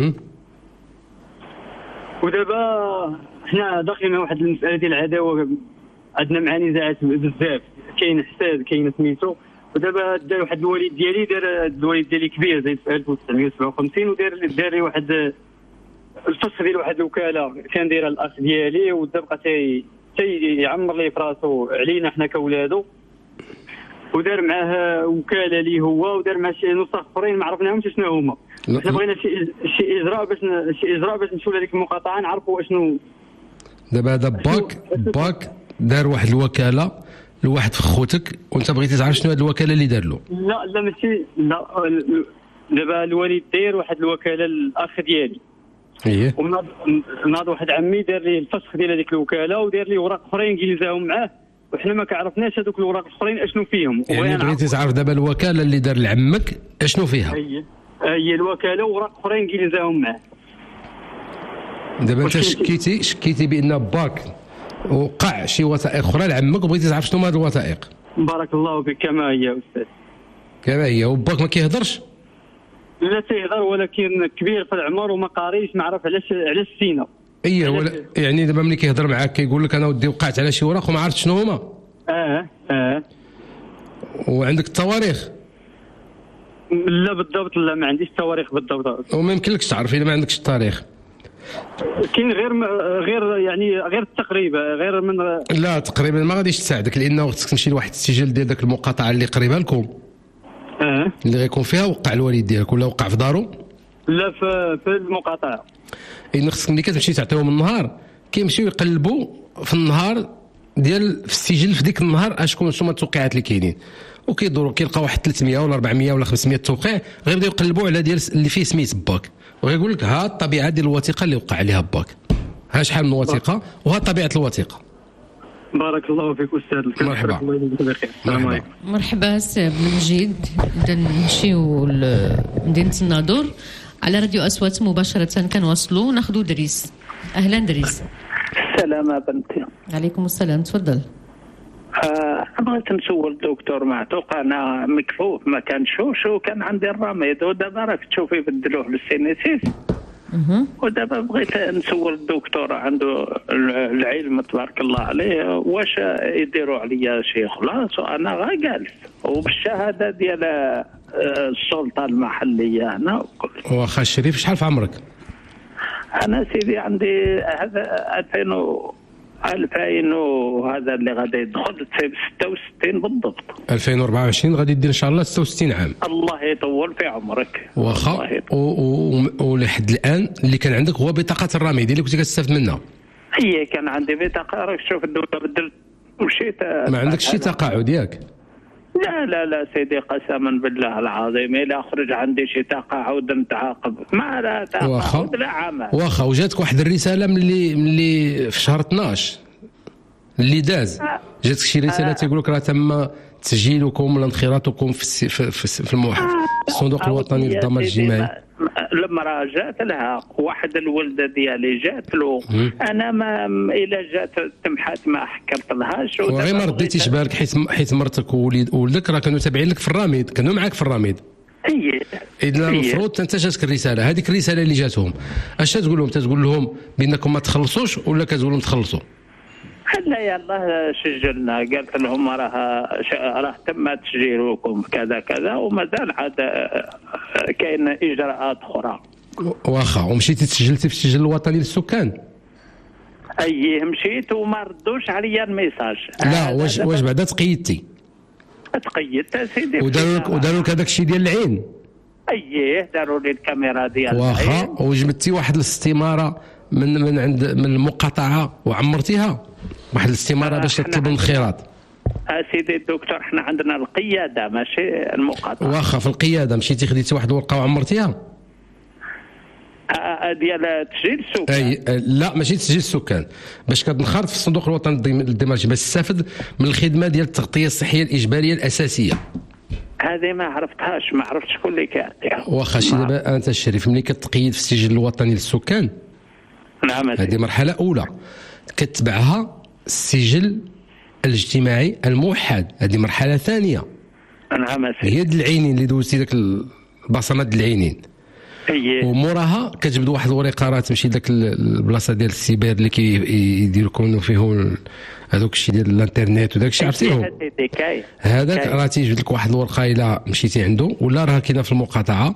ودابا حنا داخلين واحد المساله ديال العداوه، عندنا معاه نزاعات بزاف، كاين حساد كاين سميتو. ودابا دار واحد الوالد ديالي، دار الوالد ديالي كبير زي في ألف وتسعمية وسبعة وخمسين، ودار دار لي واحد الفسخ ديال واحد الوكاله كان دايرها الاخ ديالي، ودابا تي تيعمر ليه في راسو علينا حنا كولادو، ودار معاه وكاله ليه هو، ودار مع شي نسخ اخرين ما عرفناهمش شنو هما. حنا بغينا شي شي اجراء باش شي اجراء باش نمشيو لهذيك المقاطعه نعرفوا اشنو. دابا هذا باك باك دار واحد الوكاله لواحد في خوتك وانت بغيتي تعرف شنو هذه الوكاله اللي دار له. لا لا ماشي لا. دابا الوالد داير واحد الوكاله للاخ ديالي. اييه. وناض واحد عمي دار لي الفسخ ديال هذيك الوكاله، ودار لي اوراق اخرين جلزاهم معاه، وحنا ما كعرفناش هذوك الاوراق الاخرين اشنو فيهم. يعني بغيتي تعرف دابا الوكاله اللي دار لعمك اشنو فيها. هي هي الوكاله واوراق اخرين جلزاهم معاه. دابا انت شكيتي شكيتي بان باك وقع شي وثائق اخرى لعمك وبغيتي تعرف شنو هاد الوثائق. بارك الله فيك. كما هي استاذ. كما هي. وباك ما كيهضرش؟ لا تيهضر ولكن كبير في العمر وما قاريش، ما عرف علاش علاش سينا. اييه ولا يعني دابا ملي كيهضر معاك كيقول لك انا ودي وقعت على شي وراق وما عرفت شنو هما. اه اه. وعندك التواريخ؟ لا بالضبط لا، ما عنديش التواريخ بالضبط. وما يمكنلكش تعرف الا ما عندكش التاريخ. كاين غير غير يعني غير التقريبه غير من. لا تقريبا ما غاديش تساعدك، لانه خصك تمشي لواحد السجل ديال داك المقاطعه اللي قريبه لكم. اه. اللي غيكون فيها وقع الوالد ديالك ولا وقع في دارو. لا في في المقاطعه. إن خصك ملي كتمشي تعطيهم النهار كيمشيو يقلبوا في النهار ديال في السجل في ديك النهار اشكون شنو التوقيعات اللي كاينين، وكيدوروا كيلقاو واحد ثلاثمية ولا أربعمية ولا خمسمية توقيع، غيبداو يقلبوا على ديال اللي فيه سميت باك، وغيقول لك ها الطبيعه ديال الوثيقه اللي وقع عليها باك، ها شحال من وثيقه وها طبيعه الوثيقه. بارك الله فيك استاذ. مرحبا. الله يجزيك بخير. السلام عليكم. مرحبا سي بن مجيد. اذا نمشيو لمدينه الناظور على راديو اصوات مباشره، كنواصلوا ناخذوا دريس. اهلا دريس. السلام بنتي. عليكم السلام، تفضل. آه بغيت نسول الدكتور معتوق، انا مكفوف ما كنشوفش وكان عندي الرميد، ودابا راك تشوفي بدلوه للسينيسيس. ودابا بغيت نسول الدكتور عنده العلم تبارك الله عليه، واش يديروا عليا شي خلاص وانا غا جالس وبالشهاده ديال السلطه المحليه هنا. واخا الشريف شحال في عمرك؟ انا سيدي عندي هذا ألفين ألفين وهذا اللي غادي يدخل ستة وستين بالضبط. ألفين وأربعة وعشرين غادي دير ان شاء الله ستة وستين عام. الله يطول في عمرك. واخا ولحد الان اللي كان عندك هو بطاقه الرميد اللي كنت كتستافد منها. هي كان عندي بطاقه، راك شوف الدوله بدلت ومشيت. ما عندكش شي تقاعد ياك؟ لا لا لا سيدي قسما بالله العظيم الا خرج عندي شي تقاعد نتعاقب ما لا تقاعد لا عمل. واخا وجاتك واحد الرساله من اللي من اللي في شهر اثناش اللي داز، جاتك شي رساله تيقول لك راه تم تسجيلكم ولا انخراطكم في في في, في الموحد الصندوق الوطني للضمان الاجتماعي. لما راه جات لها واحد الولده ديالي جات له، انا ما الا جات تمحات ما حكرت لهاش وغير ما رديتيش بالك حيت حيت مرتك ووليد ولدك راه كانوا تابعين لك في الرميد، كانوا معاك في الرميد. اي اذا المفروض انت جاتك الرساله، هذيك الرساله اللي جاتهم اش تقول لهم؟ تقول لهم بانكم ما تخلصوش ولا كتقول لهم تخلصوا؟ لا يلا سجلنا، قالت لهم راه راه تم تسجيلكم كذا كذا ومازال عاد كاين اجراءات اخرى. واخا ومشيتي تسجلتي في السجل الوطني للسكان؟ اي مشيت وما ردوش عليا الميساج. لا واش واش بعدا تقيدتي؟ تقيدت سيدي وداروا لك وداروا لك هذاك الشيء ديال العين؟ اييه داروا لي الكاميرا ديال واخا وجبتي واحد الاستماره من من عند من المقاطعه وعمرتيها واحد الاستماره باش تطلب الانخراط؟ سيدي الدكتور احنا عندنا القياده ماشي المقاطعه. واخا في القياده مشيتي خديتي واحد الورقه وعمرتيها؟ ديال تسجيل السكان. اي لا ماشي تسجيل السكان، باش كتنخرط في الصندوق الوطني للضمان الاجتماعي باش تستافد من الخدمه ديال التغطيه الصحيه الاجباريه الاساسيه. هذه ما عرفتهاش، ما عرفتش شكون اللي كاتبها. واخا شي دابا انت الشريف ملي كتقيد في السجل الوطني للسكان، نعم هذه مرحله اولى كتبعها السجل الاجتماعي الموحد، هذه مرحله ثانيه. نعم هي د العينين اللي دوزتي داك البصمات د العينين. هي وموراها كتجبد واحد الورقه راه تمشي داك البلاصه ديال السيبر اللي كيديروا كونوا فيه هذوك الشيء ديال الانترنت وداك الشيء عرفتيهم. هذاك راه تيجبد لك واحد الورقه الا مشيتي عنده ولا راه كاينه في المقاطعه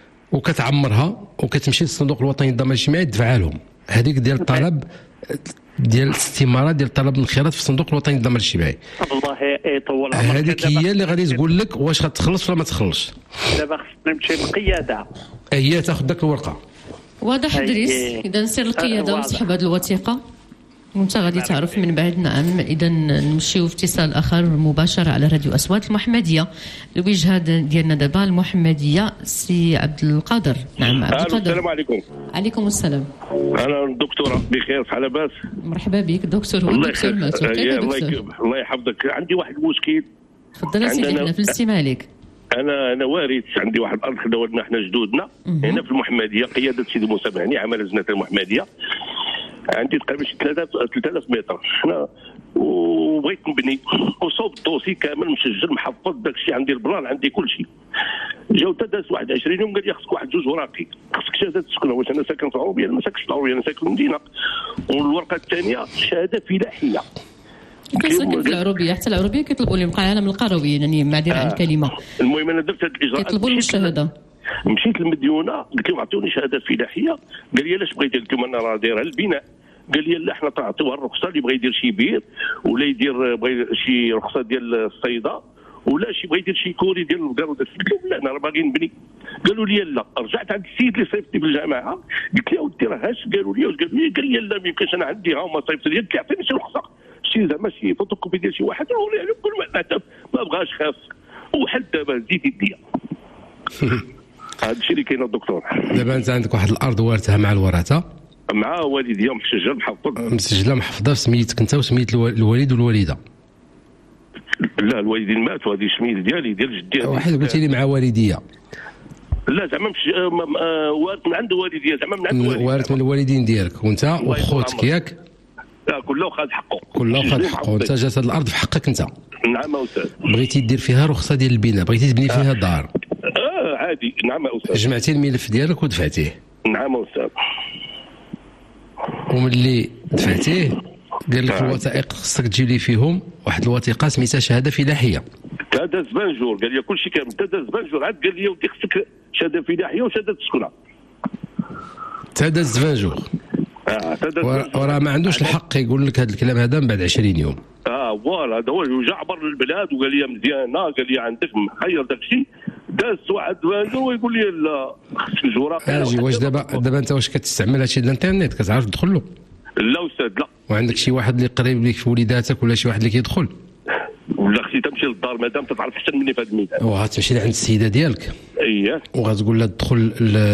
وكتعمرها وكتمشي للصندوق الوطني للضمان الاجتماعي تدفعها لهم. هذيك ديال الطلب ديال الاستماره ديال طلب الانخراط في الصندوق الوطني للضمان الاجتماعي. الله يطول عمرك. هذيك هي اللي غادي تقول لك واش غتخلص ولا ما تخلصش. دابا خصنا نمشي للقياده. هي تاخذ داك الورقه. واضح دريس. اذا نسير للقياده وسحب هذه الوثيقه وانت غادي تعرف من بعد. نعم اذا نمشيو في اتصال اخر مباشر على راديو اصوات المحمديه. الوجهه ديالنا دابا المحمديه سي عبد القادر. نعم عبد القادر. السلام عليكم. عليكم السلام. انا الدكتوره بخير بحال لاباس؟ مرحبا بك دكتور. هو الدكتور معتوق. الله يحفظك. عندي واحد المشكل. تفضل سيدي احنا في الاستماع لك. انا انا وارث، عندي واحد الارض خداولنا احنا جدودنا هنا في المحمديه، قياده سيدي موسى مهني عمل زنات المحمديه. عندي تقريبا شي ثلاثة آلاف متر حنا وبغيت نبني وصوب الدوسي كامل مسجل محفظ داك الشيء، عندي البلان عندي كل شيء. جاو تداز واحد عشرين يوم قال لي خصك واحد جوج وراقي، خصك شهاده تسكن. واش انا ساكن في العروبيه؟ ما ساكنش في العروبيه، انا ساكن في المدينه. والورقه الثانيه شهاده فلاحيه. كل ساكن في العروبيه، حتى العروبيه كيطلبوا لهم العالم القروي يعني معذره عن الكلمه. المهم انا درت هذه الاجراءات كيطلبوا لهم الشهاده. مشيت للمديونه قلت لهم عطوني شهاده فلاحيه. قال لي علاش بغيتي؟ قلت لهم انا راه دايرها البناء. قال لي لا احنا تعطيوها الرخصه اللي بغى يدير شي بير ولا يدير بغى شي رخصه ديال الصيده ولا شي بغى يدير شي كوري ديال البقر ولا قلت لهم لا انا راه باغي نبني. قالوا لي لا. رجعت عند السيد اللي صيفطني في الجامعه قلت له اودي راه اش قالوا لي واش قالوا لي قال لي لا ما يمكنش انا عندي ها هما صيفط لي قلت له عطيني شي رخصه شي زعما شي فوتوكوبي ديال شي واحد وريه له كل ما ما بغاش خاف وحل دابا زيد يديا. هذا الشيء اللي كاين الدكتور. دابا انت عندك واحد الارض وارثها مع الورثه مع والديا مسجله محفظه مسجله محفظه سميتك انت وسميت الوالد والوالده. لا الوالدين ماتوا هذه سميت ديالي ديال جدي. واحد قلتي لي مع والديا. لا زعما مش وارث من عند والديا زعما من عند والديا وارث من الوالدين ديالك وانت وخوتك ياك. لا كله خد حقه كله خد حقه وانت جات هذه الارض في حقك انت. نعم استاذ. بغيتي دير فيها رخصه ديال البناء بغيتي تبني فيها دار. اه عادي. نعم استاذ. جمعتي الملف ديالك ودفعتيه. نعم استاذ. وملي دفعتيه قال لك الوثائق خصك تجيب لي فيهم واحد الوثيقه سميتها شهاده فلاحيه. هذا زبانجور قال لي كل شيء كامل هذا زبانجور عاد قال لي ودي خصك شهاده فلاحيه وشهاده سكنه. هذا الزبانجور. اه وراه ما عندوش الحق يقول لك هذا الكلام هذا من بعد عشرين يوم. اه فوالا هذا هو جا عبر البلاد وقال لي مزيانه قال لي عندك محير داك الشيء داز واحد الزبانجور ويقول لي لا خصك الجوراق. اجي واش دابا دابا انت واش كتستعمل هادشي ديال الانترنت كتعرف تدخل له؟ لا استاذ لا. وعندك شي واحد اللي قريب لك في وليداتك ولا شي واحد اللي كيدخل؟ ولا خصني تمشي للدار مادام تتعرف احسن مني في هذا الميدان. وغتمشي لعند السيده ديالك. اييه. وغتقول لها تدخل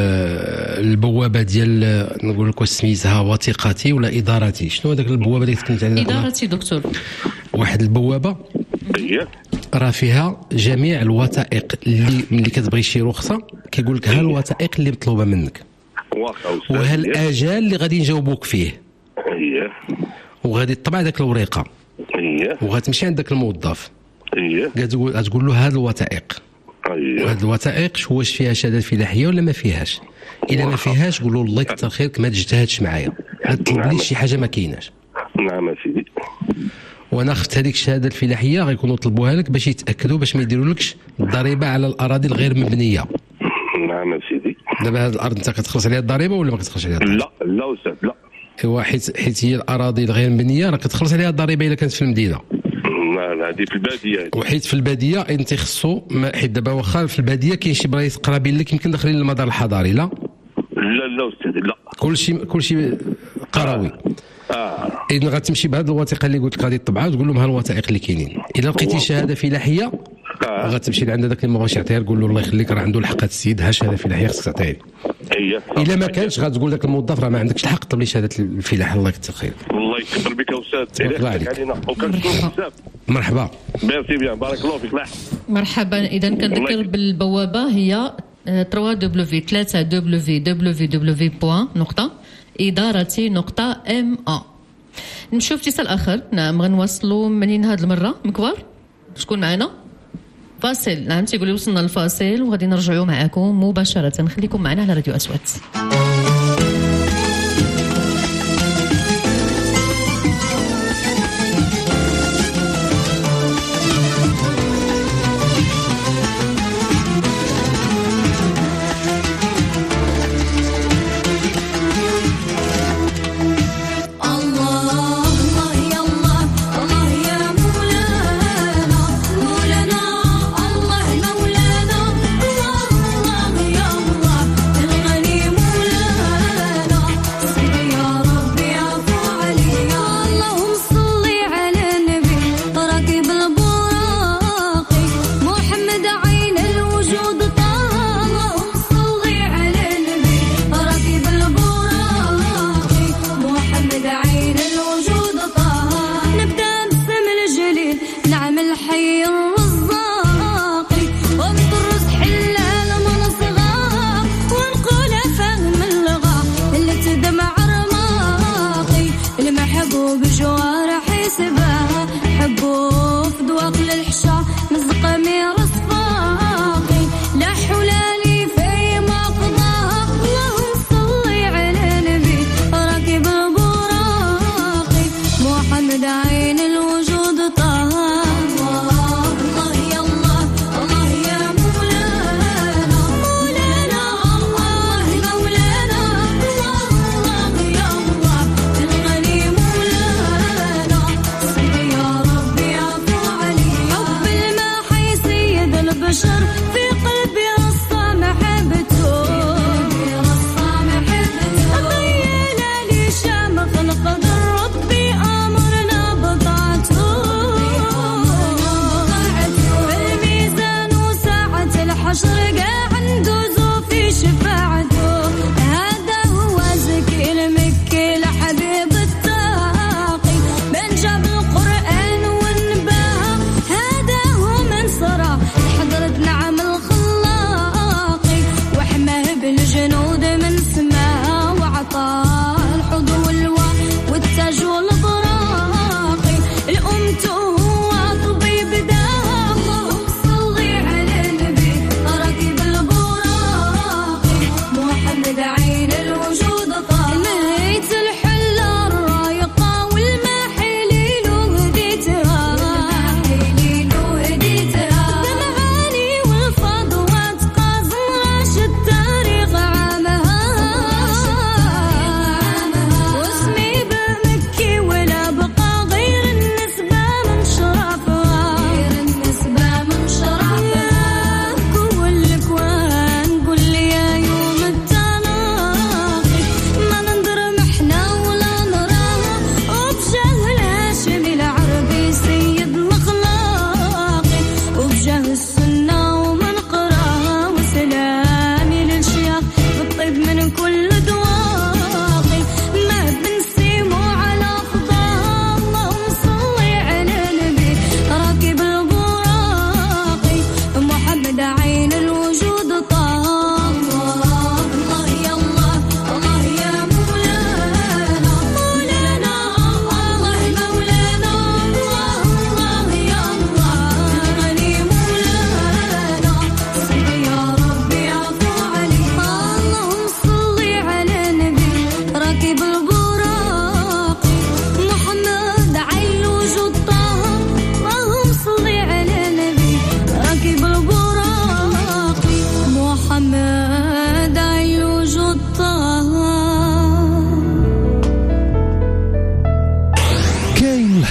البوابه ديال نقول لك واش سميتها وثيقتي ولا ادارتي شنو هذاك البوابه اللي تكلمت عليها؟ ادارتي دكتور. واحد البوابه. اييه. راه فيها جميع الوثائق اللي ملي كتبغي شي رخصه كيقول لك ها الوثائق اللي مطلوبه منك. واخا استاذ. وها الاجال اللي غادي نجاوبوك فيه. اييه. وغادي تطبع داك الوريقه. اييه. وغتمشي عند داك الموظف. اييه. غتقول غتقول له هاد الوثائق. اييه. وهاد الوثائق واش فيها شهاده فلاحيه ولا ما فيهاش؟ الا ما فيهاش قول له الله يكثر خيرك ما تجتهدش معايا ما تطلبليش شي حاجه ما كايناش. نعم سيدي. وانا اخذت هذيك الشهاده الفلاحيه غيكونوا طلبوها لك باش يتاكدوا باش ما يديرولكش الضريبه على الاراضي الغير مبنيه. نعم سيدي. دابا هذه الارض انت كتخلص عليها الضريبه ولا ما كتخلصش عليها الضريبه؟ لا لا استاذ لا. ايوا حيت حيت هي الاراضي الغير مبنيه راه كتخلص عليها الضريبه الا كانت في المدينه. لا هذه في الباديه. وحيت في الباديه انت خصو حيت دابا واخا في الباديه كاين شي بلايص قرابين لك يمكن داخلين للمدار الحضاري. لا لا لا استاذ لا. كلشي كلشي قروي. اه اذا غتمشي بهذه الوثيقه اللي قلت لك غادي تطبعها وتقول لهم ها الوثائق اللي كاينين. الا لقيتي شهاده فلاحيه آه. غتمشي لعند هذاك اللي ما بغاش يعطيها تقول له الله يخليك راه عنده الحق هذا السيد ها شهاده فلاحيه خصك تعطيها لي. اييه. الا ما كانش غتقول لك الموظف راه ما عندكش الحق طلب لي شهاده الفلاحه. الله يكثر خير. الله يكثر بك استاذ. الله عليك. بزاف. مرحبا. ميرسي بيان بارك الله فيك. مرحبا. اذا كنذكر بالبوابه هي دبليو دبليو دبليو دبليو نقطة إدارتي نقطة ام ا. نشوف اتصال اخر. نعم غنواصلوا منين هاد المره مكبار شكون معنا؟ فاصل. نعم تيقول لي وصلنا الفاصل وغادي نرجعوا معكم مباشره. خليكم معنا على راديو أصوات.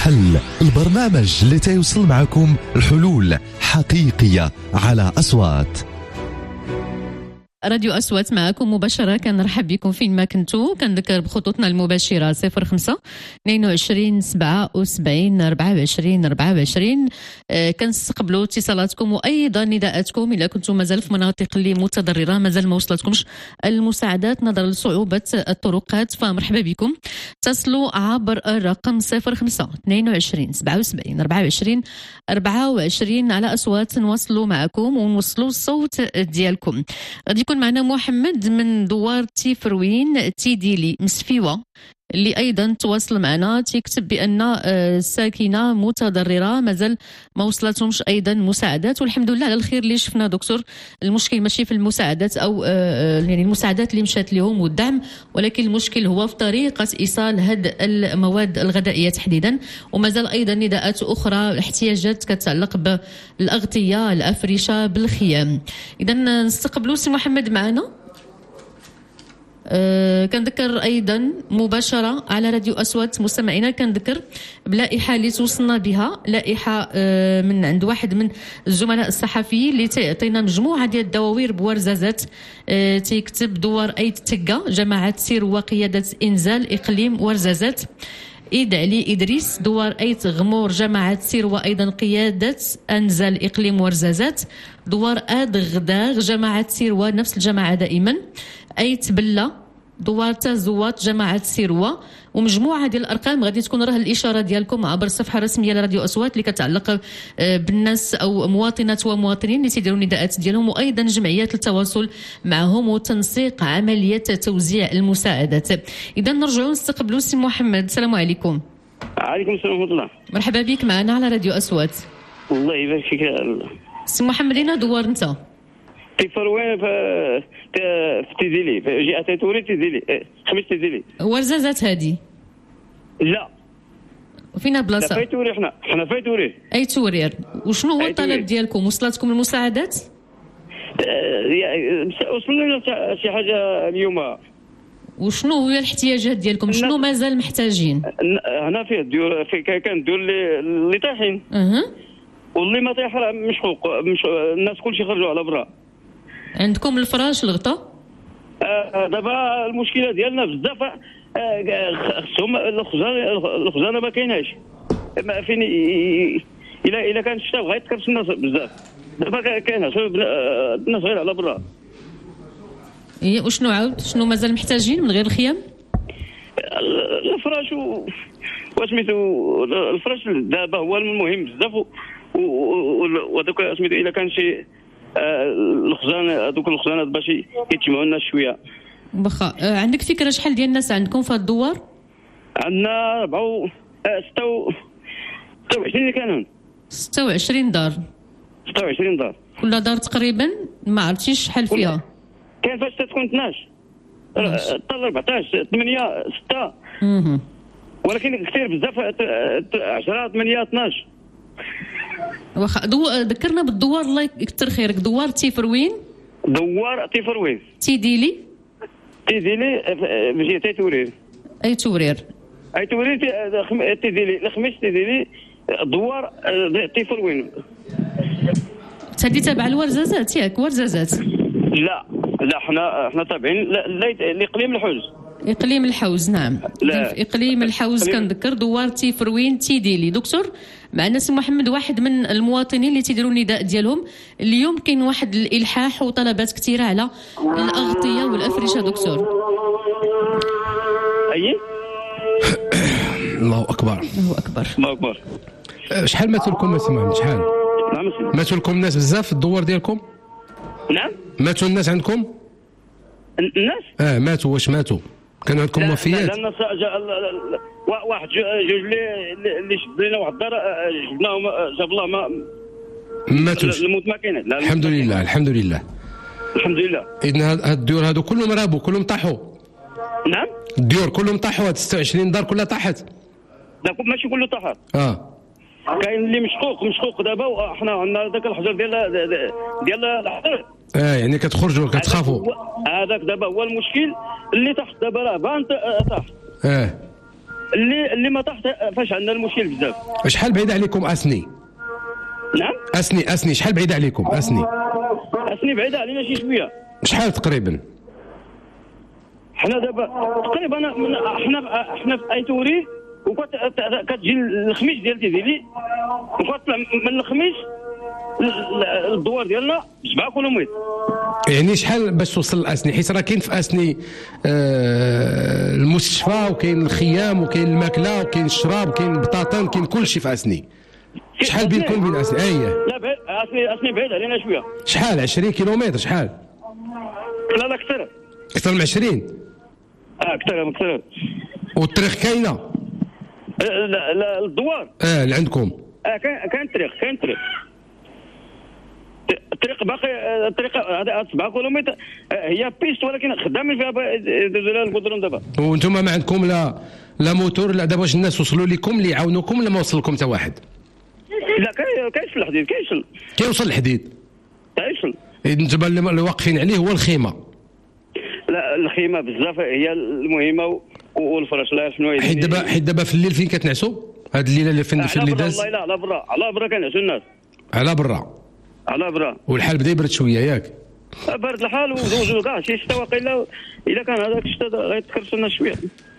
الحل، البرنامج اللي تيوصل معكم الحلول حقيقية على أصوات. راديو أصوات معكم مباشرة، كنرحب بكم فين ما كنتوا. كنذكر بخطوطنا المباشرة صفر خمسة اثنين وعشرين سبعة وسبعين أربعة وعشرين أربعة وعشرين. آه كنستقبلوا اتصالاتكم وأيضا نداءاتكم إلا كنتم مازال في مناطق اللي متضررة، مازال ما وصلتكمش المساعدات نظرا لصعوبة الطرقات، فمرحبا بكم. اتصلوا عبر الرقم صفر خمسة اثنين وعشرين سبعة وسبعين أربعة وعشرين أربعة وعشرين على أصوات نواصلوا معكم ونوصلوا الصوت ديالكم. غادي يكون معنا محمد من دوار تيفروين تيديلي مسفيوة اللي أيضا تواصل معنا، تيكتب بأن الساكنة متضررة مازال ما وصلتهمش أيضا مساعدات، والحمد لله على الخير اللي شفنا دكتور. المشكل ماشي في المساعدات أو يعني المساعدات اللي مشات لهم والدعم، ولكن المشكل هو في طريقة إيصال هذه المواد الغذائية تحديدا، ومازال أيضا نداءات أخرى احتياجات كتتعلق بالأغطية الأفرشة بالخيام. إذا نستقبلوا سي محمد معنا. أه كنذكر ايضا مباشره على راديو اصوات مستمعينا، كنذكر بلائحه اللي توصلنا بها، لائحه أه من عند واحد من الزملاء الصحفيين اللي تيعطينا مجموعه ديال الدواوير بورزازات. أه تيكتب دوار ايت تكا جماعه سير وقياده انزال اقليم ورزازات. إيد علي إدريس دوار أيت غمور جماعة سير وأيضا قيادة أنزل إقليم ورزازات. دوار آد غداغ جماعة سير ونفس الجماعة دائما. أيت بلا دوار تازوات جماعة سيروة. ومجموعة ديال الأرقام غادي تكون راه الإشارة ديالكم عبر الصفحة الرسمية لراديو أصوات اللي كتعلق بالناس أو مواطنات ومواطنين اللي تيديروا النداءات ديالهم، وأيضا جمعيات التواصل معهم وتنسيق عملية توزيع المساعدات. إذا نرجعوا نستقبلوا سي محمد. السلام عليكم. عليكم السلام ورحمة الله. مرحبا بك معنا على راديو أصوات. الله يبارك فيك سي محمد. أين دوار أنت؟ تيفروين في في تيزيلي، في جهة تيتوري تيزيلي، خميس تيزيلي. ورزازات هذه؟ لا. فينا بلاصة؟ في توري، حنا حنا في توري. أي تورير. وشنو هو الطلب ديالكم؟ وصلتكم المساعدات؟ وصلنا لنا شي حاجة اليوم. وشنو هي الاحتياجات ديالكم؟ شنو مازال محتاجين؟ هنا فيه الديور، في كان الديور اللي اللي طايحين. اها. واللي ما طايح راه مشقوق، مش الناس كلشي خرجوا على برا. عندكم الفراش الغطاء؟ آه دابا المشكله ديالنا بزاف خصهم الخزانه الخزانه ما كايناش، ما فين الا الا كان الشتاء بغا يتكرس الناس بزاف. دابا كاينه الناس غير على برا. اي وشنو عاود شنو مازال محتاجين من غير الخيام؟ الفراش و وسميتو الفراش دابا هو المهم بزاف، ودوك سميتو الا كان شي الخزانه هذوك الخزانات باش يتجمعوا لنا شويه. واخا عندك فكره شحال ديال الناس عندكم في هذا الدوار؟ عندنا أربعة ستة وعشرين كانوا. ستة وعشرين دار. ستة وعشرين دار. كل دار تقريبا ما عرفتيش شحال فيها؟ كاين فاش تكون اثناش حتى أربعطاش ثمانية ستة. اها. ولكن كثير بزاف عشرة ثمانية اثناش. واخا دو... ذكرنا بالدوار الله يكثر خيرك. دوار تيفروين؟ دوار تيفروين. تيديلي؟ تيديلي بجي تيتورير. اي تورير. اي تورير تيديلي الخميس تيديلي دوار تيفروين. هذه تابعه الورزازات ياك؟ ورزازات؟ لا لا حنا حنا تابعين لاقليم الحوز. اقليم الحوز نعم. في اقليم الحوز كنذكر دوار تيفروين تيديلي. دكتور معنا سي محمد، واحد من المواطنين اللي تيديروا النداء ديالهم اليوم كاين واحد الالحاح وطلبات كثيره على الاغطيه والافرشه دكتور. اي الله اكبر الله اكبر الله اكبر. شحال ماتوا لكم سي محمد؟ شحال نعم ماتوا لكم الناس بزاف في الدوار ديالكم؟ نعم ماتوا الناس عندكم؟ الناس اه ماتوا. واش ماتوا؟ كانوا عندكم وفيات؟ لا الناس واحد جوج اللي اللي شد لنا واحد الدار جبناهم جاب الله ما ماتوش. الموت ما كاين. الحمد لله الحمد لله الحمد لله. اذن هاد الديور هادو كلهم رابوا كلهم طاحوا؟ نعم الديور كلهم طاحوا. هاد ستة وعشرين دار كلها طاحت؟ لا ماشي كله طاحت. اه كاين اللي مشقوق مشقوق دابا، وحنا عندنا ذاك الحجر ديال ديال الحجر. اه يعني كتخرجوا كتخافوا. هذاك دابا هو المشكل اللي تحت دابا راه بان تحت. اه اللي اللي ما تحت فاش عندنا المشكل بزاف. شحال بعيد عليكم اسني؟ نعم اسني اسني شحال بعيد عليكم اسني؟ اسني بعيده علينا شي شويه. شحال تقريبا؟ حنا دابا تقريبا حنا حنا في ايتوري وكتجي الخميس ديال تيزيلي وكتطلع من الخميس الدوار ديالنا سبعة كيلومتر. يعني شحال باش توصل لاسني؟ حيت راه كاين في اسني آه المستشفى وكاين الخيام وكاين الماكله وكاين الشراب وكاين البطاطا وكاين كل شيء في اسني. شحال بينكم بين اسني؟ اييه لا بعيد اسني اسني بعيد علينا شويه. شحال؟ عشرين كيلومتر شحال؟ لا لا اكثر اكثر من عشرين. اه اكثر اكثر. والطريق كاينه؟ لا لا الدوار اه اللي عندكم اه كاين كاين طريق كاين طريق الطريق باقي الطريق هذا سبعة كيلومتر هي بيست ولكن خدامين فيها يدوزوا لها القدرون دابا. وانتم ما عندكم لا لا موتور لا دابا واش الناس وصلوا لكم اللي يعاونوكم ولا ما وصلكم حتى واحد؟ لا كاينش الحديد كاينش كيوصل الحديد كاينش. انتم اللي واقفين عليه هو الخيمه. لا الخيمه بزاف هي المهمه والفرش لا شنو حيت دابا حيت دابا في الليل فين كتنعسوا؟ هاد الليله اللي فين في اللي داز؟ والله لا على برا على برا كنعسوا الناس. على برا على برا والحال بدا يبرد شويه ياك؟ برد الحال وزوجوا كاع شي شتا واقيلا الا كان هذاك الشتا غيتكرسوا لنا شويه.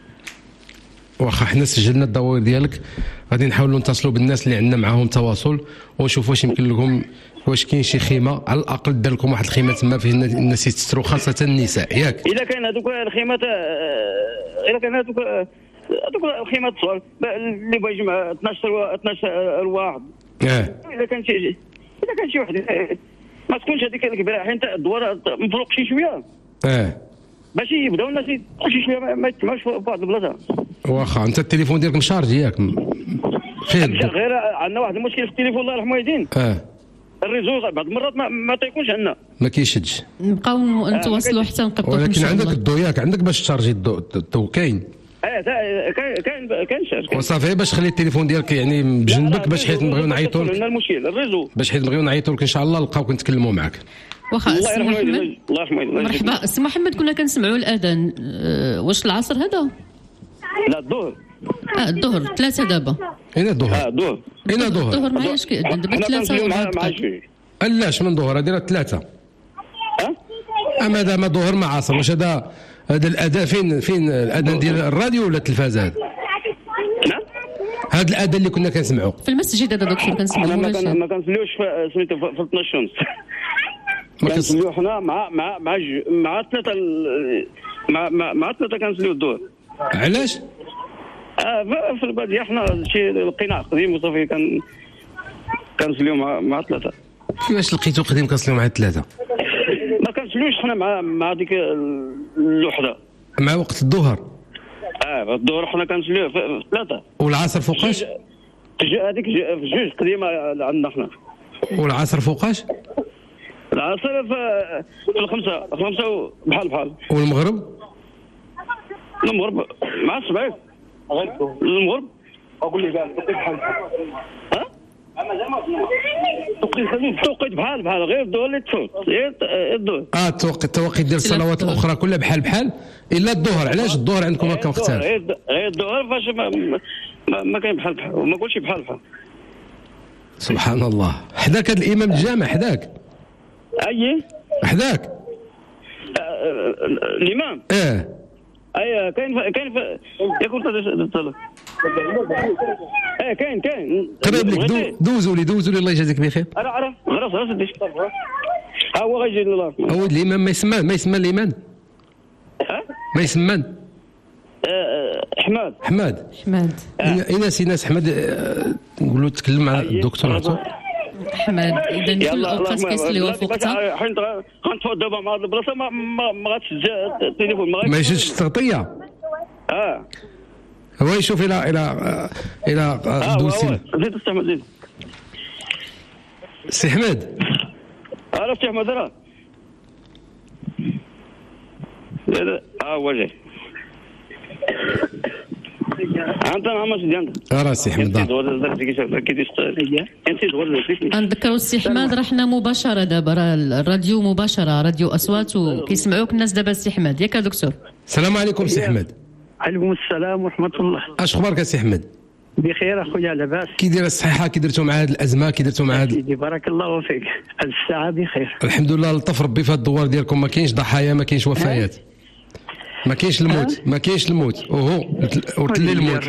واخا حنا سجلنا الدوائر ديالك غادي نحاولوا نتصلوا بالناس اللي عندنا معاهم تواصل ونشوفوا واش يمكن لكم واش كاين شي خيمه على الاقل دار لكم واحد الخيمه تما فيه الناس يتستروا خاصه النساء ياك؟ الا كان هذوك الخيمات الا كان هذوك هذوك الخيمات الصغار اللي بغى يجمع اثناش الواحد اه الا كان شي اذا كان شي واحد ما تكونش هذيك الكبيره حيت الدوار مفروق شي شويه اه باش يبداو الناس شي شويه ما يتجمعوش في بعض البلاصه. واخا انت التليفون ديالك مشارج ياك؟ خير غير عندنا واحد المشكل في التليفون الله يرحمه يدين. اه الريزو بعض المرات ما, ما تيكونش عندنا ما كيشدش. نبقاو نتواصلوا حتى نقبطوا. ولكن عندك الضو ياك عندك باش تشارجي الضو الضو كاين؟ اه كاين كاين كاين شارج. وصافي باش خلي التليفون ديالك يعني بجنبك باش حيت نبغيو نعيطوا لك. المشكل الريزو باش حيت نبغيو نعيطوا لك ان شاء الله نلقاوك نتكلموا معك. واخا الله يرحمه الله يرحمه مرحبا سي محمد. كنا كنسمعوا الاذان أه واش العصر هذا؟ لا الظهر. اه الظهر ثلاثة دابا. اين الظهر؟ اه الظهر. اين الظهر؟ الظهر معاياش كيأذن دابا ثلاثة مع مع شي. علاش من ظهر هذه ثلاثة؟ اه اما هذا ما ظهر مع عصر واش هذا هذا الاذان فين فين الاذان ديال الراديو ولا التلفاز هذا؟ نعم هذا الاذان اللي كنا كنسمعوا في المسجد هذا دكتور كنسمعوا. ما كان ما كنسمعوش سميتو في اثنا عشر شمس. ما كنسمعوا حنا مع مع مع مع ثلاثه مع مع, مع ثلاثه كنسمعوا الظهر. علاش؟ اه في الباديه حنا شي لقينا قديم وصافي كان كنسليو مع مع ثلاثه. كيفاش لقيتو قديم كنسليو مع ثلاثه؟ ما كنسليوش حنا مع مع ديك الوحده مع وقت الظهر. اه الظهر حنا كنسليو في ثلاثه. والعصر فوقاش؟ هذيك في جوج قديمه عندنا حنا. والعصر فوقاش؟ العصر في في الخمسه خمسه بحال بحال. والمغرب؟ المغرب مع السبعين. المغرب اقول لك قال بحال ها توقيت بحال بحال غير الظهر اللي تفوت غير الظهر. اه التوقيت التوقيت ديال الصلوات الاخرى كلها بحال بحال الا الظهر. علاش الظهر عندكم هكا مختلف؟ غير الظهر فاش ما, ما, ما كاين بحال بحال وما قولش بحال بحال. سبحان الله. حداك هذا الامام الجامع حداك؟ اي حداك الامام اه اي كاين كاين ياكل الصلاه. ايه كاين كاين قريب لك دو دوزوا لي دوزوا لي الله يجازيك بخير. انا عرف خلاص خلاص ديش ها هو غيجي الله. هو الامام ما يسمى ما يسمى الامام ما يسمى حماد حماد حماد اين سي ناس حماد نقولوا تكلم مع الدكتور عطو حماد. اذا كل الاوقات كيصليوها في وقتها. حيت غنتفوت دابا مع هذه البلاصه ما ما غاتسجل التليفون ما يشدش التغطيه. اه هو يشوف الى الى الى دوسي. زيد استعمل زيد سي حماد. عرفت يا احمد راه ها هو جاي انت نعم سيدي انت راه سي حمد نذكروا السي حماد راه حنا مباشره دابا راه الراديو مباشره راديو اصوات وكيسمعوك الناس دابا السي حماد ياك دكتور. السلام عليكم سي حماد. عليكم السلام ورحمة الله. اش اخبارك سي احمد؟ بخير اخويا لاباس. كي داير الصحه؟ كي درتو مع هذه الازمه؟ كي درتو مع هذه؟ سيدي بارك الله فيك. هذه الساعة بخير الحمد لله. لطف ربي في هذا الدوار ديالكم، ما كاينش ضحايا، ما كاينش وفيات، ما كاينش الموت، ما كاينش الموت. اوهو ورتلي الموت.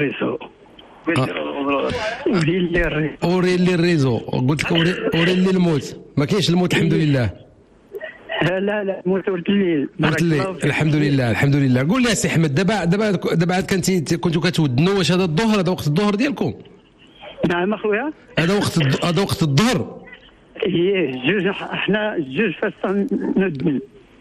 وري لي الريزو اوري لي الريزو قلت لك اوري لي الموت، ما كاينش الموت الحمد لله. لا لا موت ورت الليل. الحمد لله الحمد لله. قول لي سي احمد، دابا دابا دابا عاد كنتي كنتوا كتودنوا، واش هذا الظهر، هذا وقت الظهر ديالكم؟ نعم اخويا هذا وقت هذا وقت الظهر. ايه جوج، احنا جوج فاش ندمن.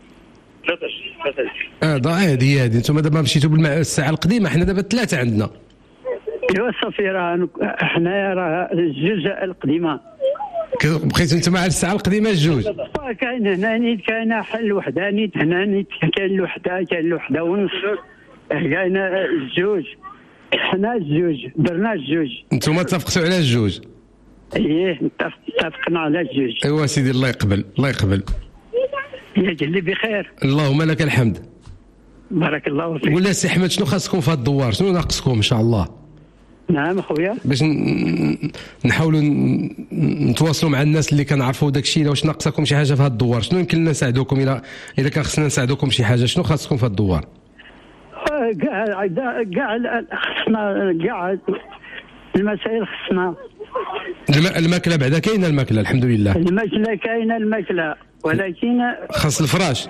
اه دا هذه هذه انتم دابا مشيتوا بالساعه القديمه، حنا دابا ثلاثه عندنا. ايوا صافي راه حنايا راه الجوج القديمه. بقيتوا انتم على الساعه القديمه الجوج. كاين هنا نيت، كاين حل وحده نيت، هنا نيت كاين الوحده، كاين الوحده ونص، كاين الجوج، حنا الجوج درنا الجوج. انتم اتفقتوا على الجوج؟ ايه اتفقنا على الجوج. ايوا سيدي الله يقبل الله يقبل. يجلي بخير. اللهم لك الحمد. بارك الله فيك. ولا سي احمد شنو خاصكم في هذا الدوار؟ شنو ناقصكم ان شاء الله؟ نعم اخويا. باش نحاولوا نتواصلوا مع الناس اللي كنعرفوا داك الشيء، واش ناقصكم شي حاجه في هذا الدوار؟ شنو يمكن لنا نساعدوكم اذا اذا كان خصنا نساعدوكم شي حاجه؟ شنو خاصكم في هذا الدوار؟ كاع كاع خصنا كاع المسائل خصنا. الماكله بعدا كاينه، الماكله الحمد لله. الماكله كاينه الماكله، ولكن خاص الفراش.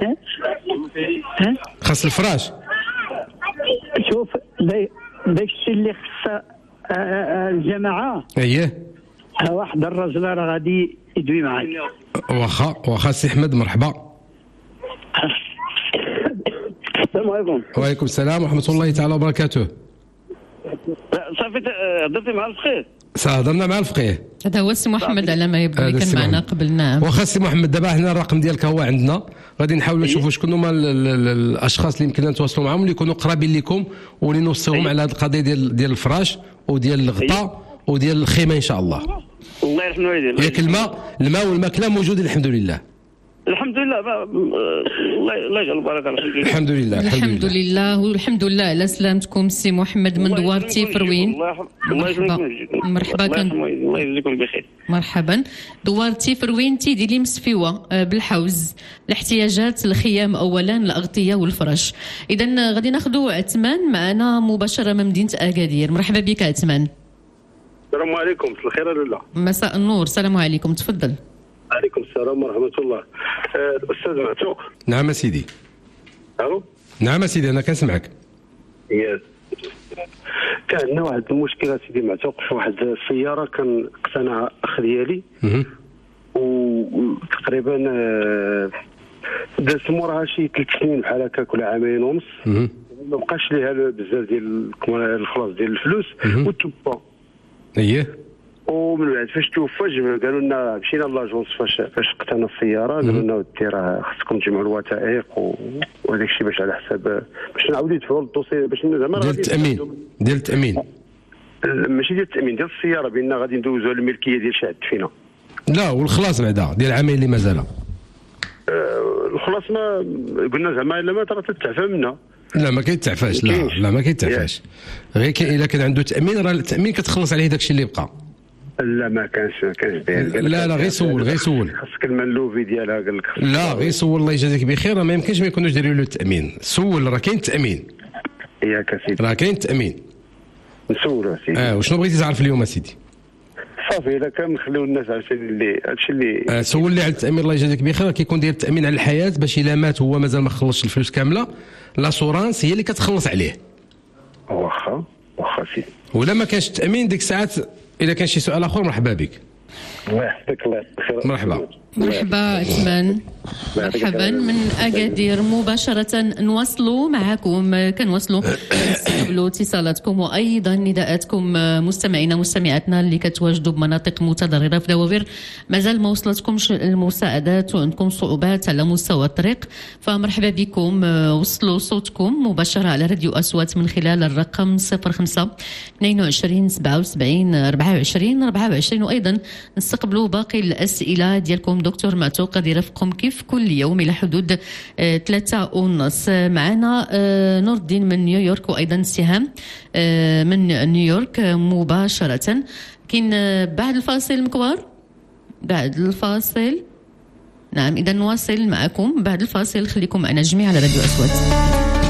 خاص الفراش. شوف داك الشيء اللي خص الجماعه. اييه. واحد الرجل راه غادي يدوي معاك. واخا واخا سي احمد مرحبا. السلام عليكم. وعليكم السلام ورحمه الله تعالى وبركاته. صافي هضرتي مع الفقيه؟ هضرنا مع الفقيه. هذا هو السي محمد على ما يبدو اللي كان معنا قبل. نعم واخا سي محمد، دابا حنا الرقم ديالك هو عندنا، غادي نحاولوا نشوفوا شكون هما الاشخاص اللي يمكن نتواصلوا معهم، اللي يكونوا قرابين لكم، واللي نوصيوهم على هذه القضيه ديال ديال الفراش وديال الغطاء وديال الخيمه ان شاء الله. الله يرحم والديك. ياك الماء الماء والماكله موجودين الحمد لله. الحمد لله. الله يجعل البركه. الحمد لله الحمد لله والحمد لله على سلامتكم سي محمد من دوار تيفروين. مرحبا مرحبا. الله يجزيكم بخير. مرحبا. دوار تيفروين تيدي لي مسفيوه بالحوز، الاحتياجات الخيام اولا، الاغطيه والفرش. اذا غادي ناخذوا عثمان معنا مباشره من مدينه اكادير. مرحبا بك عثمان. السلام عليكم. مساء الخير لاله. مساء النور. السلام عليكم. تفضل. عليكم السلام ورحمة الله. أه الأستاذ معتوق. نعم سيدي. ألو. نعم سيدي أنا كنسمعك. يس. كان عندنا واحد المشكلة سيدي معتوق في واحد السيارة كان اقتنع أخ ديالي. وتقريبا دازت موراها شي ثلاث سنين بحال هكاك ولا عامين ونص. ما بقاش ليها بزاف ديال الخلاص ديال الفلوس وتوفى. اييه. ومن بعد فاش توفى قالوا لنا مشينا لاجونس فاش فاش قتلنا السياره، قالوا لنا ودي راه خصكم تجمعوا الوثائق وهذاك الشيء باش على حساب باش نعاودوا يدفعوا الدوسي باش زعما ديال التامين ديال التامين ماشي ديال التامين ديال السياره، بان غادي ندوزوا الملكيه ديال شي حد فينا. لا والخلاص بعدا ديال العامين اللي مازال. أه الخلاص ما قلنا زعما الا ما ترى تتعفى منا. لا ما كيتعفاش. لا لا ما كيتعفاش. غير كاين الا كان عنده تامين راه التامين كتخلص عليه داك الشيء اللي بقى. لا ما كانش ما كانش داير. لا لا غير سول غير سول. خاصك المنلوفي ديالها قال لك. لا غير سول الله يجازيك بخير، راه ما يمكنش ما يكونوش دايرين له التامين. سول راه كاين التامين. ياك سيدي. راه كاين التامين. نسولو سيدي. اه وشنو بغيتي تعرف اليوم سيدي؟ صافي الا كان نخليو الناس عارفين اللي هادشي اللي آه سول لي على التامين الله يجازيك بخير. كيكون داير التامين على الحياه باش الا مات هو مازال ما خلصش الفلوس كامله، لاسورانس هي اللي كتخلص عليه. واخا واخا سيدي. ولا ما كانش التامين ديك الساعات الا كان شي سؤال اخر مرحبا بك. الله يحفظك. الله يحفظك. مرحبا. مرحبا عثمان. مرحبا من اكادير. مباشره نواصلوا معكم، كنواصلوا نستقبلوا اتصالاتكم وايضا نداءاتكم مستمعينا مستمعاتنا اللي كتواجدوا بمناطق متضرره في دواوير مازال ما وصلتكمش المساعدات وعندكم صعوبات على مستوى الطريق، فمرحبا بكم. وصلوا صوتكم مباشره على راديو اصوات من خلال الرقم صفر خمسة اثنين وعشرين سبعة وسبعين أربعة وعشرين أربعة وعشرين، وايضا استقبلوا باقي الأسئلة ديالكم. دكتور معتوق غادي يرافقكم كيف كل يوم إلى حدود آه ثلاثة ونص. معنا آه نور الدين من نيويورك، وأيضا سهام آه من نيويورك آه مباشرة. كاين آه بعد الفاصل مكوار، بعد الفاصل. نعم، إذا نواصل معكم بعد الفاصل. خليكم معنا جميع على راديو أصوات.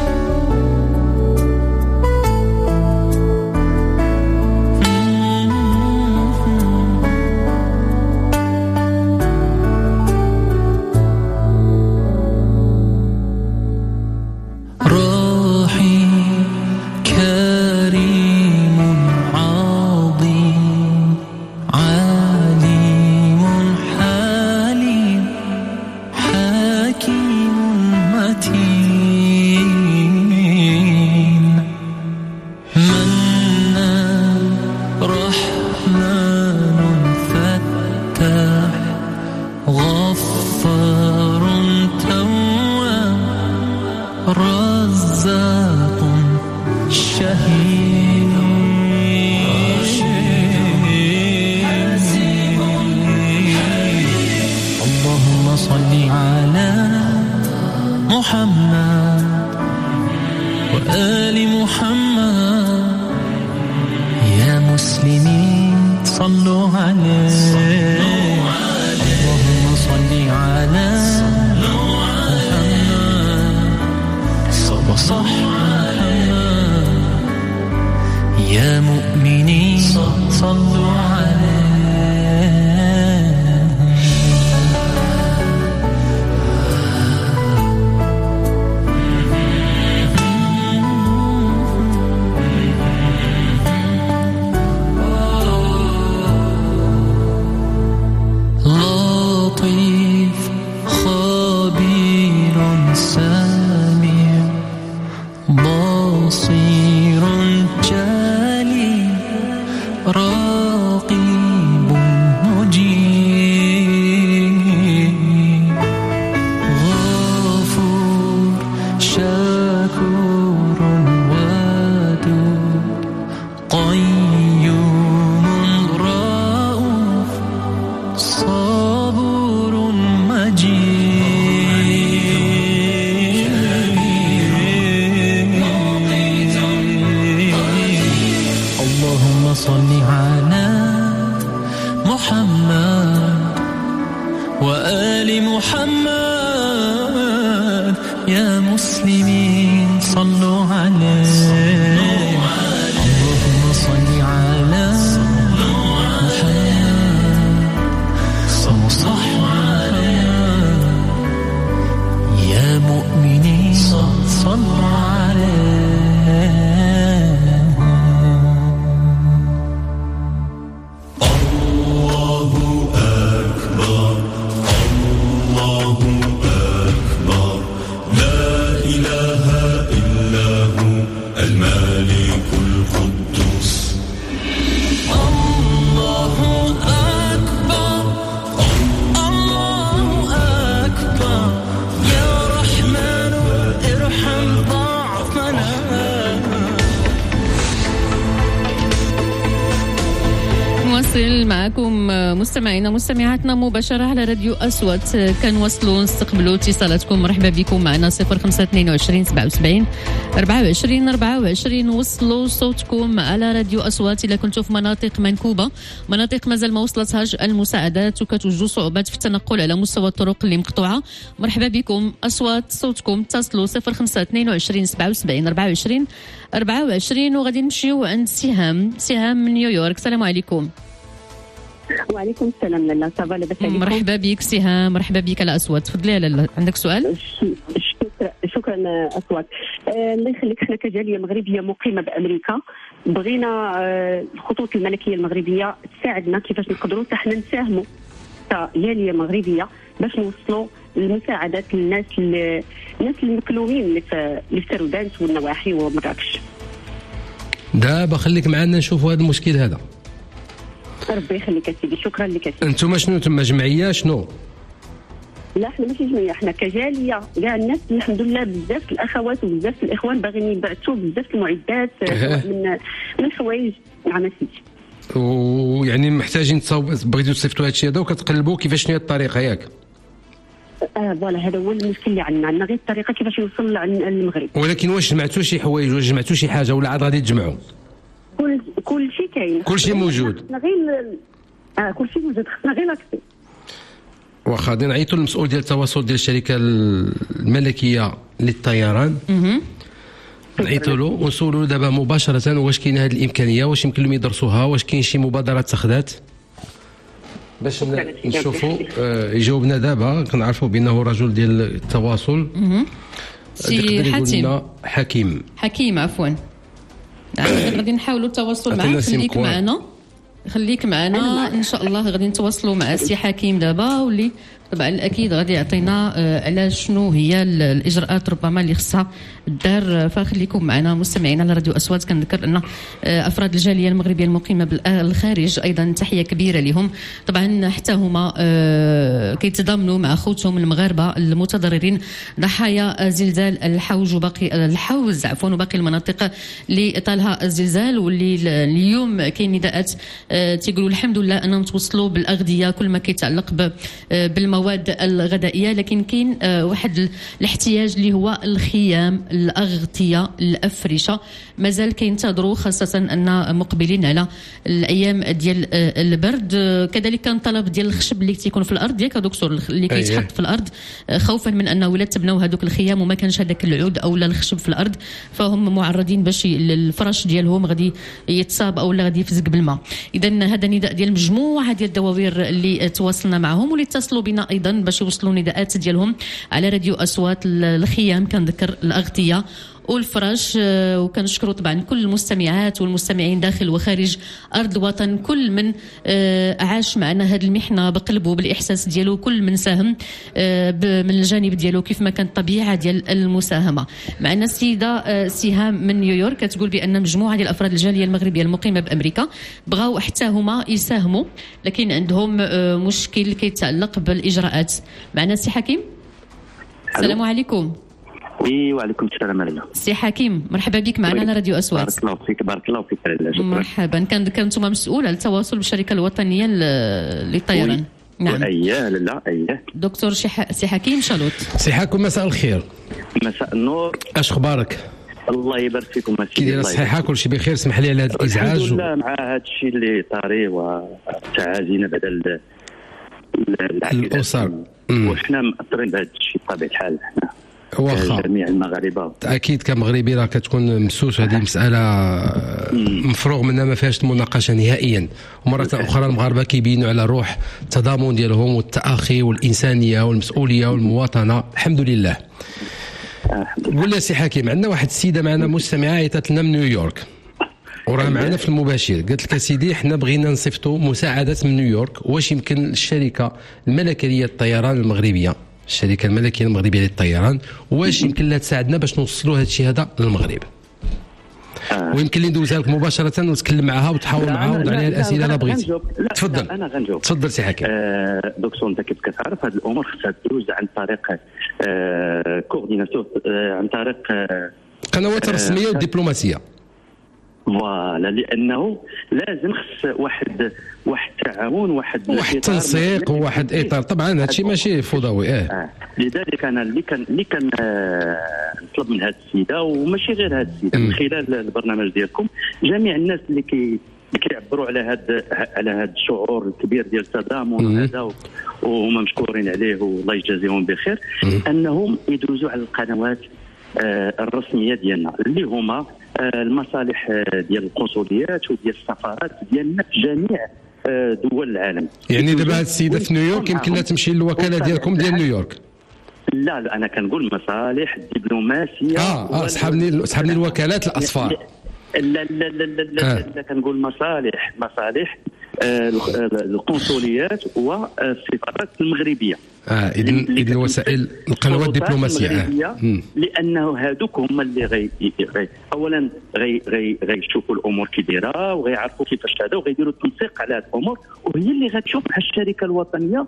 معكم مستمعينا مستمعاتنا مباشرة على راديو أصوات. كنواصلوا نستقبلوا اتصالاتكم. مرحبا بكم معنا صفر خمسة اثنين وعشرين سبعة وسبعين أربعة وعشرين أربعة وعشرين. وصلوا صوتكم على راديو أصوات إلا كنتوا في مناطق منكوبة، مناطق مازال ما وصلتهاش المساعدات وكتوجدوا صعوبات في التنقل على مستوى الطرق اللي مقطوعة. مرحبا بكم، أصوات صوتكم. اتصلوا صفر خمسة اثنين وعشرين سبعة وسبعين أربعة وعشرين أربعة وعشرين. وغادي نمشيو عند سهام. سهام من نيويورك، السلام عليكم. وعليكم السلام لاله، صافا لاباس عليكم؟ مرحبا بك سهام، مرحبا بك على أصوات. تفضلي لاله، عندك سؤال؟ شكرا شكرا أصوات. آه الله يخليك، حنا كجاليه مغربيه مقيمه بامريكا بغينا آه الخطوط الملكيه المغربيه تساعدنا كيفاش نقدروا حتى حنا نساهموا كجاليه مغربيه باش نوصلوا المساعدات للناس الناس المكلومين اللي في اللي في ترودانت والنواحي ومراكش. دابا خليك معنا نشوفوا هذا المشكل هذا. ربي يخليك يا سيدي، شكرا لك يا سيدي. انتم شنو تما جمعيه شنو؟ لا احنا ماشي جمعيه، احنا كجاليه كاع الناس الحمد لله بزاف الاخوات وبزاف الاخوان باغيين يبعثوا بزاف المعدات من من الحوايج. نعم سيدي. ويعني محتاجين بغيتوا تصيفطوا هذا الشيء هذا وكتقلبوا كيفاش شنو هي الطريقه ياك. اه فوالا هذا هو المشكل اللي عندنا، عندنا غير الطريقه كيفاش يوصل للمغرب. ولكن واش جمعتوا شي حوايج، واش جمعتوا شي حاجه ولا عاد غادي تجمعوا؟ كل كل شيء كاين، كل شيء موجود. خصنا غير اه كل شيء موجود، خصنا غير لاكسي. واخا غادي نعيطوا للمسؤول ديال التواصل ديال الشركه الملكيه للطيران، نعيطوا له ونسولوا دابا مباشره واش كاينه هذه الامكانيه، واش يمكن لهم يدرسوها، واش كاين شي مبادرات تاخذات باش نشوفوا. آه يجاوبنا دابا، كنعرفوا بانه رجل ديال التواصل. سي حاتم حكيم حكيم عفوا. غادي نحاولوا التواصل معاه. خليك معنا خليك معنا ان شاء الله. غادي نتواصلوا مع السي حكيم دابا، واللي طبعا اكيد غادي يعطينا على شنو هي الاجراءات ربما اللي خصها الدار. فخليكم معنا مستمعينا على راديو اصوات. كنذكر ان افراد الجاليه المغربيه المقيمه بالخارج ايضا تحيه كبيره لهم. طبعا حتى هما كيتضامنوا مع خوتهم المغاربه المتضررين ضحايا زلزال الحوج وباقي الحوز عفوا وباقي المناطق اللي طالها الزلزال، واللي اليوم كاين نداءات تيقولوا الحمد لله انهم توصلوا بالاغذيه كل ما كيتعلق بالمواد الغذائيه، لكن كاين واحد الاحتياج اللي هو الخيام، الاغطيه، الافرشه مازال كينتظروا، خاصه ان مقبلين على الايام ديال البرد. كذلك كان طلب ديال الخشب اللي تيكون في الارض ياك دكتور، اللي كيتحط في الارض، خوفا من انه ولا تبناو هذوك الخيام وما كانش هذاك العود او الخشب في الارض، فهم معرضين باش الفرش ديالهم غادي يتصاب او غادي يفزق بالماء. اذا هذا نداء ديال مجموعه ديال الدواوير اللي تواصلنا معهم واللي اتصلوا بنا ايضا باش يوصلوا نداءات ديالهم على راديو اصوات. الخيام كنذكر الاغطيه والفرش، وكنشكروا طبعا كل المستمعات والمستمعين داخل وخارج ارض الوطن، كل من عاش معنا هذه المحنه بقلبه بالاحساس ديالو، كل من ساهم من الجانب ديالو كيف ما كانت الطبيعه ديال المساهمه. معنا السيده سهام من نيويورك كتقول بان مجموعه ديال افراد الجاليه المغربيه المقيمه بامريكا بغاو حتى هما يساهموا، لكن عندهم مشكل كيتعلق بالاجراءات. معنا السي حكيم. السلام عليكم. وي وعليكم السلام عليكم. سي حكيم مرحبا بك معنا على راديو اصوات. بارك الله فيك. بارك الله فيك. مرحبا. كنذكر انتم مسؤول على التواصل بالشركه الوطنيه للطيران. نعم. اييه لا اييه. دكتور سي حكيم شالوت. سي حكيم مساء الخير. مساء النور. اش اخبارك؟ الله يبارك فيكم. كي داير الصحه؟ كل شيء بخير؟ اسمح لي على هذا الازعاج. الحمد لله مع هذا الشيء اللي طاري وتعازينا بعد الاسر، وحنا مأثرين بهذا الشيء بطبيعه الحال. حنا واخا جميع المغاربه اكيد كمغربي راه كتكون مسوس. هذه مساله مفروغ منها ما فيهاش مناقشه نهائيا. ومره اخرى المغاربه كيبينوا على روح التضامن ديالهم والتاخي والانسانيه والمسؤوليه والمواطنه. الحمد لله. قول لي سي حكيم، عندنا واحد السيده معنا مستمعه عيطت لنا من نيويورك وراه معنا في المباشر، قالت لك سيدي حنا بغينا نصيفطوا مساعدات من نيويورك، واش يمكن الشركه الملكيه للطيران المغربيه الشركه الملكيه المغربيه للطيران واش يمكن لها تساعدنا باش نوصلوا هذا الشيء هذا للمغرب؟ آه. ويمكن لي ندوزها لك مباشره وتكلم معها وتحاور معها وترد عليها الاسئله لا بغيتي. تفضل. انا غنجاوب. تفضل سي حكيم. آه دكتور انت كيف كتعرف هذه الامور خصها تدوز عن طريق آه كورديناسيون آه عن طريق آه قنوات الرسميه آه والدبلوماسيه. فوالا لانه لازم خص واحد واحد التعاون واحد واحد التنسيق وواحد اطار. طبعا هذا الشيء ماشي فوضوي. اه, آه. لذلك انا اللي كان اللي كان آه نطلب من هذه السيده وماشي غير هذه السيده من خلال البرنامج ديالكم جميع الناس اللي كي كيعبروا على هذا على هذا الشعور الكبير ديال التضامن هذا وهما مشكورين عليه والله يجازيهم بخير انهم يدوزوا على القنوات آه الرسميه ديالنا اللي هما آه المصالح آه ديال القنصليات وديال السفارات ديالنا في جميع آه دول العالم. يعني دابا هذه السيده في نيويورك يمكن لها تمشي للوكاله ديالكم ديال نيويورك؟ لا لا انا كنقول مصالح دبلوماسيه. اه اه سحبني سحبني الوكالات الاصفار. لا لا لا لا لا, آه. لا كنقول مصالح مصالح آه القنصليات والسفارات المغربيه. اه اذا اذا وسائل القنوات الدبلوماسيه. آه. لانه هذوك هما اللي غي, غي اولا غي غي غيشوفوا الامور كي دايره وغيعرفوا كيفاش هذا وغيديروا التنسيق على هذه الامور وهي اللي غتشوف الشركه الوطنيه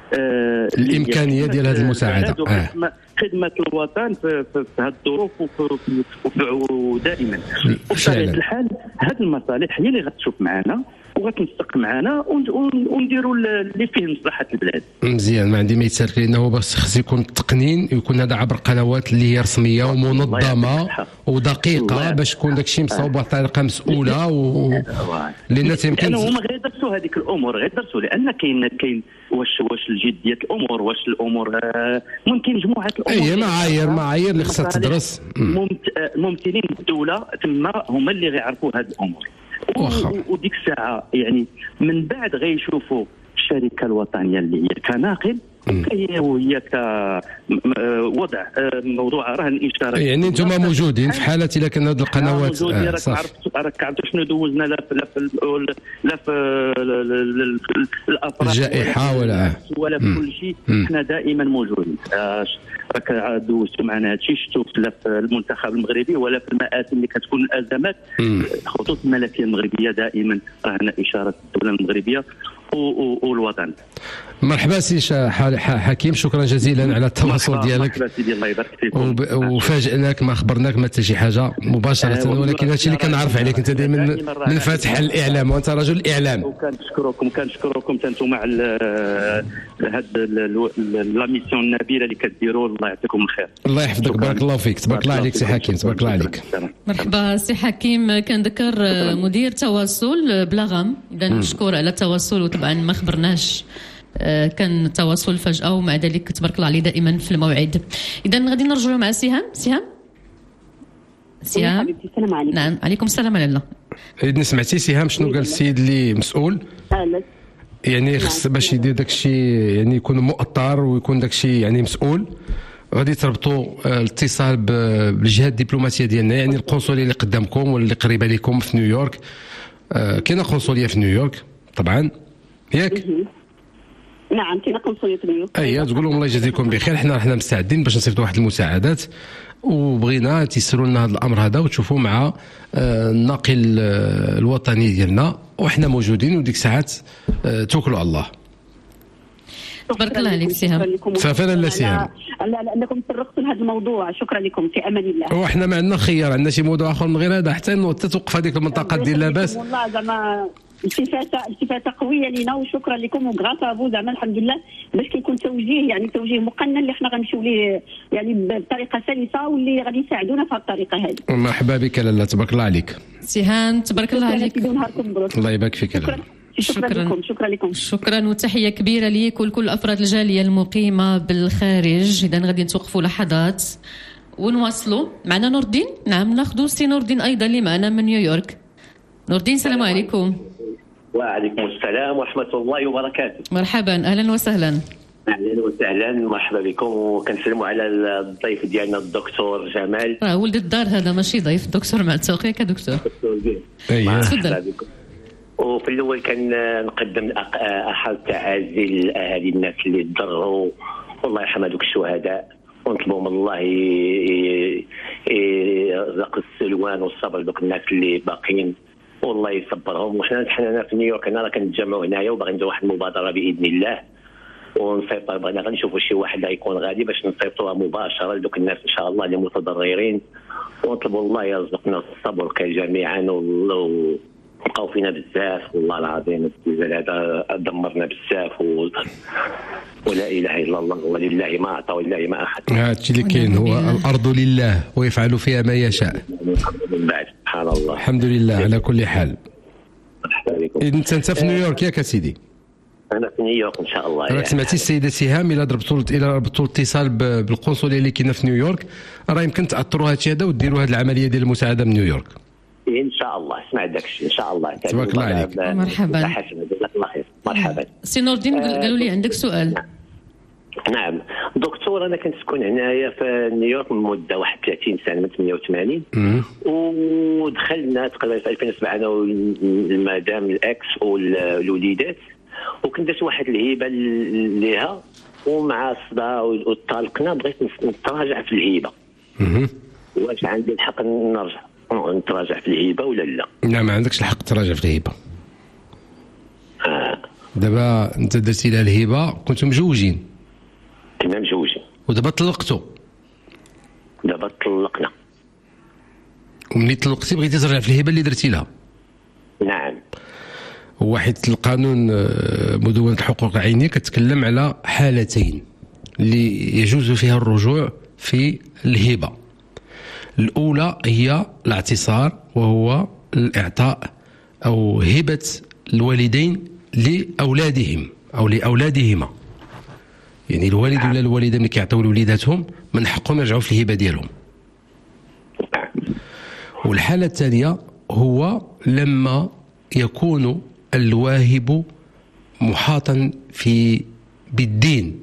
آه الامكانيه ديال هذه المساعده آه. خدمه خدمه الوطن في, في, في هذه الظروف ودائما وبطبيعه الحال هذه المصالح هي اللي غتشوف معنا وغتنسق معنا ونديروا اللي فيه مصلحه البلاد. مزيان، ما عندي ما يتسالك لانه هو بس خص يكون التقنين يكون هذا عبر قنوات اللي هي رسميه ومنظمه ودقيقه باش يكون داك الشيء مصوب بواحد الطريقه مسؤوله و لان يمكن هما غير يدرسوا هذيك الامور، غير يدرسوا لان كاين كاين واش واش الجديه الامور، واش الامور ممكن مجموعه الامور اي معايير معايير اللي خصها تدرس. ممثلين الدوله تما هما اللي غيعرفوا هذه الامور وديك الساعه يعني من بعد غيشوفوا الشركه الوطنيه اللي هي كناقل هي وهي كوضع موضوع رهن الاشاره. يعني انتم موجودين في حاله الا كان هذه القنوات آه راك عرفت راك عرفت شنو دوزنا لا في لا في لا في الافراد الجائحه ولا ولا في كل شيء احنا دائما موجودين. راك دوزتوا معنا هادشي شفتوا لا في المنتخب المغربي ولا في المآتم اللي كتكون الازمات. الخطوط الملكيه المغربيه دائما رهن اشاره الدوله المغربيه والوطن. مرحبا سي حكيم، شكرا جزيلا على التواصل ديالك. مرحبا سيدي الله يبارك فيك. وفاجئناك ما خبرناك ما حتى شي حاجه مباشره أه ولكن هادشي اللي كنعرف عليك انت دائما من فاتح الاعلام وانت رجل الاعلام. وكنشكركم كنشكركم انتم مع هاد لا ميسيون النبيله اللي كديروا. الله يعطيكم الخير. الله يحفظك، بارك الله فيك، تبارك الله عليك سي حكيم، تبارك الله عليك. مرحبا سي حكيم، كنذكر مدير تواصل بلاغام، اذا نشكر على التواصل وطبعا ما خبرناش كان تواصل فجأة ومع ذلك تبارك الله عليه دائما في الموعد. إذا غادي نرجعوا مع سهام. سهام سهام السلام عليكم. نعم عليكم السلام على الله. إذن سمعتي سهام شنو قال السيد اللي مسؤول؟ يعني خص باش يدير داك الشيء يعني يكون مؤطر ويكون داك الشيء يعني مسؤول، غادي تربطوا الاتصال بالجهات الدبلوماسيه ديالنا، يعني القنصليه اللي قدامكم واللي قريبه لكم في نيويورك. كاينه قنصليه في نيويورك طبعا ياك؟ نعم كاينه قنصليه نيويورك. اييه تقول لهم الله يجازيكم بخير، حنا حنا مستعدين باش نصيفطوا واحد المساعدات وبغينا تيسروا لنا هذا الامر هذا وتشوفوا مع الناقل الوطني ديالنا وحنا موجودين وديك الساعات توكلوا على الله. تبارك الله عليك سهام. صافي لا سهام لانكم تطرقتوا لهذا الموضوع، شكرا لكم في امان الله. وحنا ما عندنا خيار، عندنا شي موضوع اخر من غير هذا حتى توقف هذيك المنطقه ديال لاباس. والله زعما التفاته التفاته قويه لينا وشكرا لكم وغراس ابو زعما الحمد لله باش كيكون توجيه يعني توجيه مقنن اللي حنا غنمشيو ليه يعني بطريقه سلسه واللي غادي يساعدونا في هذه الطريقه هذه. مرحبا بك لاله، تبارك الله عليك. سهام تبارك الله عليك. الله يبارك فيك لاله. شكرا لكم. شكرا لكم. شكرا وتحيه كبيره ليك ولكل افراد الجاليه المقيمه بالخارج. اذا غادي نتوقفوا لحظات ونواصلوا معنا نور الدين. نعم ناخذوا سي نور الدين ايضا اللي معنا من نيويورك. نور الدين السلام عليكم. وعليكم السلام ورحمه الله وبركاته. مرحبا اهلا وسهلا. اهلا وسهلا مرحبا بكم وكنسلموا على الضيف ديالنا الدكتور جمال. راه ولد الدار هذا ماشي ضيف، الدكتور معتوق ياك دكتور. اييه تفضل. وفي الاول كنقدم احد التعازي لاهالي الناس اللي تضرروا والله يرحم هذوك الشهداء ونطلبوا من الله يرزق السلوان والصبر لذوك الناس اللي باقيين والله يصبرهم. وحنا حنا في نيويورك انا راه كنتجمعوا هنايا وباغي نديروا واحد المبادره باذن الله ونسيطر. بغينا غنشوفوا شي واحد اللي يكون غادي باش نسيطروها مباشره لذوك الناس ان شاء الله اللي متضررين ونطلبوا الله يرزقنا الصبر جميعا وبقاو فينا بزاف والله العظيم الزلزال هذا دمرنا بزاف و... ولا اله الا الله ولله ما اعطى ولله ما اخذ. هادشي اللي كاين هو الارض لله ويفعل فيها ما يشاء. سبحان الله. الحمد لله على كل حال. إذا انت انت في نيويورك ياك سيدي؟ انا في نيويورك ان شاء الله. راك سمعتي السيده سهام الى ضربتوا الى ربطوا الاتصال بالقنصليه اللي كاينه في نيويورك راه يمكن تاثروا هادشي هذا وديروا هذه العمليه ديال المساعده من نيويورك. ان شاء الله سمع داكشي ان شاء الله. تبارك الله عليك. مرحبا. جزاك الله خير. مرحبا. سي نور الدين قالوا لي عندك سؤال. نعم دكتور انا كنسكن هنايا في نيويورك من مده واحد ثلاثين سنه من ثمانية وثمانين ودخلنا تقريبا في ألفين وسبعة انا والمدام الاكس والوليدات وكنت درت واحد الهيبه ليها ومع الصداع وطالقنا بغيت نتراجع في الهيبه. واش عندي الحق نرجع نتراجع في الهيبه ولا لا؟ لا ما عندكش الحق تراجع في الهيبه. آه. دابا انت درتي لها الهبه، كنتم مجوجين؟ كنا مجوجين. ودابا طلقتوا؟ دابا طلقنا. ومني طلقتي بغيتي ترجع في الهبه اللي درتي لها؟ نعم. واحد القانون مدونة الحقوق العينية كتكلم على حالتين اللي يجوز فيها الرجوع في الهبة. الأولى هي الاعتصار، وهو الإعطاء أو هبة الوالدين لأولادهم أو لأولادهما. يعني الوالد ولا الوالدة ملي كيعطيو لوليداتهم من حقهم يرجعوا في الهبة ديالهم. والحالة الثانية هو لما يكون الواهب محاطا في بالدين،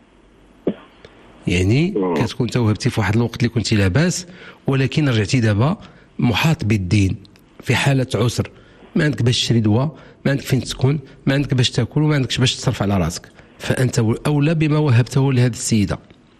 يعني كتكون انت وهبتي في واحد الوقت اللي كنتي لاباس، ولكن رجعتي دابا محاط بالدين في حالة عسر، ما عندك باش تشري دواء، ما عندك فين تسكن، ما عندك باش تاكل، وما عندكش باش تصرف على راسك، فانت اولى بما وهبته لهذه السيدة.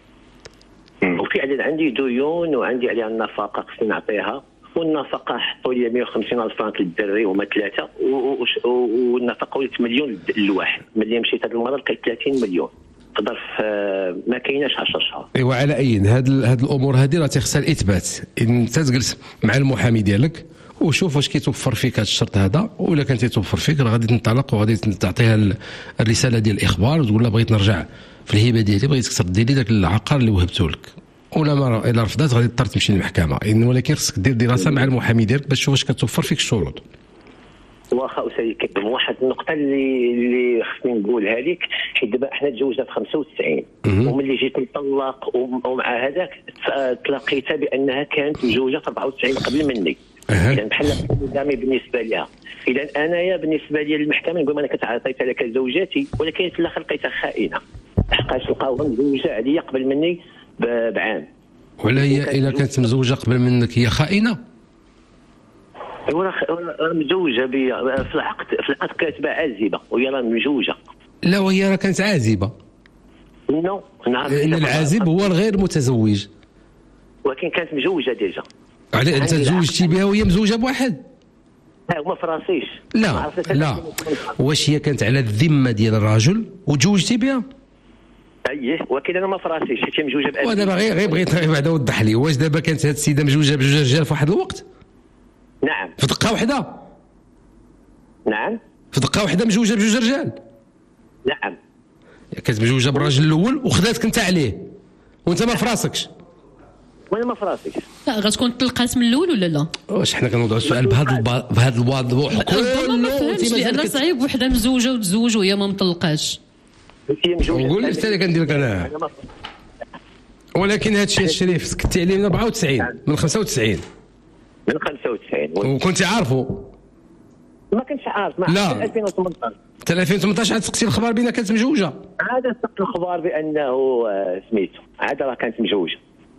وفعلا عندي ديون وعندي عليها النفقة خصني نعطيها، والنفقه حطوا لي مية وخمسين الف فرنك للدري هما ثلاثه، والنفقه ولات مليون للواحد. ملي مشيت هذا المرض كانت ثلاثين مليون في ظرف ما كايناش عشرة شهور. ايوا على اي هاد هاد الامور هذه راه تيخصها الاثبات. انت تجلس مع المحامي ديالك وشوف واش كيتوفر فيك هذا الشرط هذا، ولا كان تيتوفر فيك راه غادي تنطلق وغادي تعطيها الرساله ديال الاخبار وتقول لها بغيت نرجع في الهبه ديالي، بغيتك تردي لي ذاك العقار اللي وهبته لك، ولا ما الا رفضات غادي تضطر تمشي للمحكمه. ولكن خصك دير دراسه مع المحامي ديالك باش تشوف واش كتوفر فيك الشروط. واخا اسيدي كدم واحد النقطه اللي اللي خصني نقولها لك، حيت دابا حنا تزوجنا في خمسة وتسعين، وملي جيت نطلق ومع هذاك تلاقيتها بانها كانت مزوجه في أربعة وتسعين قبل مني. اذا بحال قدامي بالنسبه لها. اذا انايا بالنسبه لي للمحكمه نقول انا كنت عطيتها لك زوجاتي، ولكن في الاخر لقيتها خائنه، حقاش لقاوها مزوجه عليا قبل مني بعام. ولا هي اذا كانت مزوجه قبل منك هي خائنه؟ ايوا راه مزوجه بيا في العقد، في العقد كاتبه عازبه وهي راه مزوجه. لا وهي راه كانت عازبه. نو لان العازب هو الغير متزوج. ولكن كانت مزوجه ديجا. على انت تزوجتي بها وهي مزوجه بواحد؟ ها هما في راسيش. لا لا، واش هي كانت على الذمه ديال الرجل وتزوجتي بها؟ اييه، ولكن انا ما في راسيش حيت هي مزوجه بأبي. ودابا غير غير بغيت بعدا وضح لي، واش دابا كانت هذه السيده مزوجه بجوج رجال في واحد الوقت؟ نعم. في دقه واحده؟ نعم. في دقه واحده مزوجه بجوج رجال؟ نعم. كانت مزوجه بالراجل الاول وخداتك انت عليه وانت ما في راسكش؟ وانا ما في راسيش. لا غتكون طلقات من الاول ولا لا؟ واش حنا كنوضعوا السؤال بهذا بهذا الوضوح كله؟ ما فهمتش، لان صعيب وحده مزوجه وتزوج وهي ما مطلقاش. هي مزوجه. نقول لك انا كندير لك انا، ولكن هذا الشيء الشريف سكتي عليه من أربعة وتسعين، من خمسة وتسعين. من خمسة وتسعين وكنت عارفه؟ ما كنتش عارف. ما لا ألفين وثمنطاش. حتى ألفين وثمنطاش عاد سقسي الخبر بينها كانت مزوجه. عاد سقت الخبر بانه سميتو عاد راه كانت مزوجه.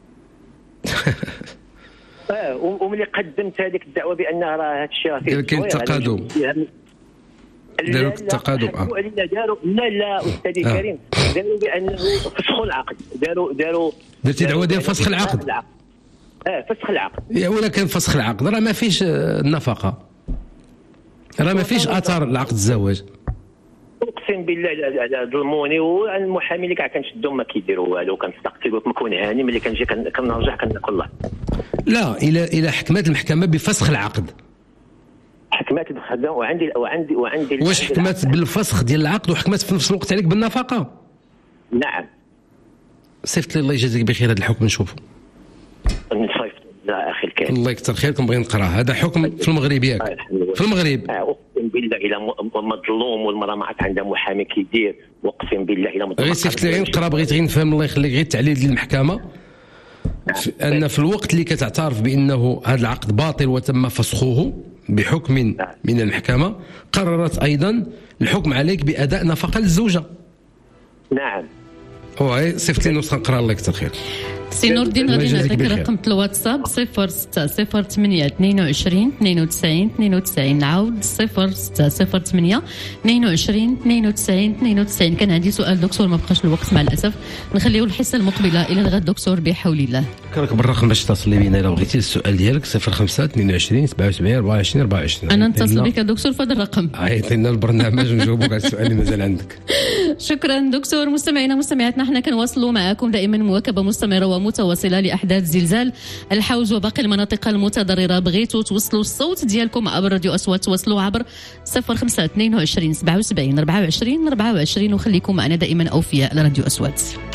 اه وملي قدمت هذيك الدعوه بانها راه هذا الشيء راه فيه كاين تقادم. داروا التقادم. اه داروا لا لا استاذي آه. كريم، داروا بانه فسخوا العقد، داروا داروا درتي دعوه ديال فسخ العقد. اه فسخ العقد. يا ولا كان فسخ العقد راه ما فيش النفقه، راه ما فيش اثار لعقد الزواج. اقسم بالله ظلموني، والمحامي اللي كاع كنشدهم ما كيديروا والو، كنصدق تيقول لك نكون هاني ملي كنجي كنرجع كنقول الله. لا الى الى حكمات المحكمه بفسخ العقد. حكمات الخدمه وعندي وعندي وعندي واش حكمات بالفسخ ديال العقد وحكمات في نفس الوقت عليك بالنفقه؟ نعم. صيفط لي الله يجازيك بخير هذا الحكم نشوفه. نصيفط لا اخي الكريم. الله يكثر خيرك، نبغي نقراه. هذا حكم في المغرب ياك؟ في المغرب. اقسم بالله الا مظلوم والمراه ما عاد عندها محامي كيدير، واقسم بالله الا مظلوم. غير صيفط لي غير نقرا، بغيت غير نفهم الله يخليك غير التعليل ديال المحكمه ان في الوقت اللي كتعترف بانه هذا العقد باطل وتم فسخه بحكم من المحكمه، قررت ايضا الحكم عليك باداء نفقه للزوجه. نعم. هو صيفط لي نسخه نقرا الله يكثر خير. سي نور الدين غادي نعطيك رقم الواتساب صفر ستة صفر ثمانية اثنين وعشرين اثنين وتسعين اثنين وتسعين. نعاود صفر ستة صفر ثمانية اثنين وعشرين اثنين وتسعين اثنين وتسعين. كان عندي سؤال دكتور ما بقاش الوقت مع الاسف، نخليه الحصه المقبله الى الغد دكتور بحول الله. كانك بالرقم باش تصلي بينا الا بغيتي السؤال ديالك صفر خمسة اثنين وعشرين سبعة وسبعين أربعة وعشرين أربعة وعشرين. انا نتصل بك دكتور في هذا الرقم، عيطينا البرنامج ونجاوبوك على السؤال اللي مازال عندك. شكرا دكتور. مستمعينا مستمعاتنا احنا كنواصلوا معكم دائما مواكبه مستمره ومتواصله لاحداث زلزال الحوز وباقي المناطق المتضرره. بغيتوا توصلوا الصوت ديالكم عبر راديو أصوات تواصلوا عبر صفر خمسة اثنين وعشرين سبعة وسبعين أربعة وعشرين أربعة وعشرين وخليكم معنا دائما اوفياء لراديو أصوات.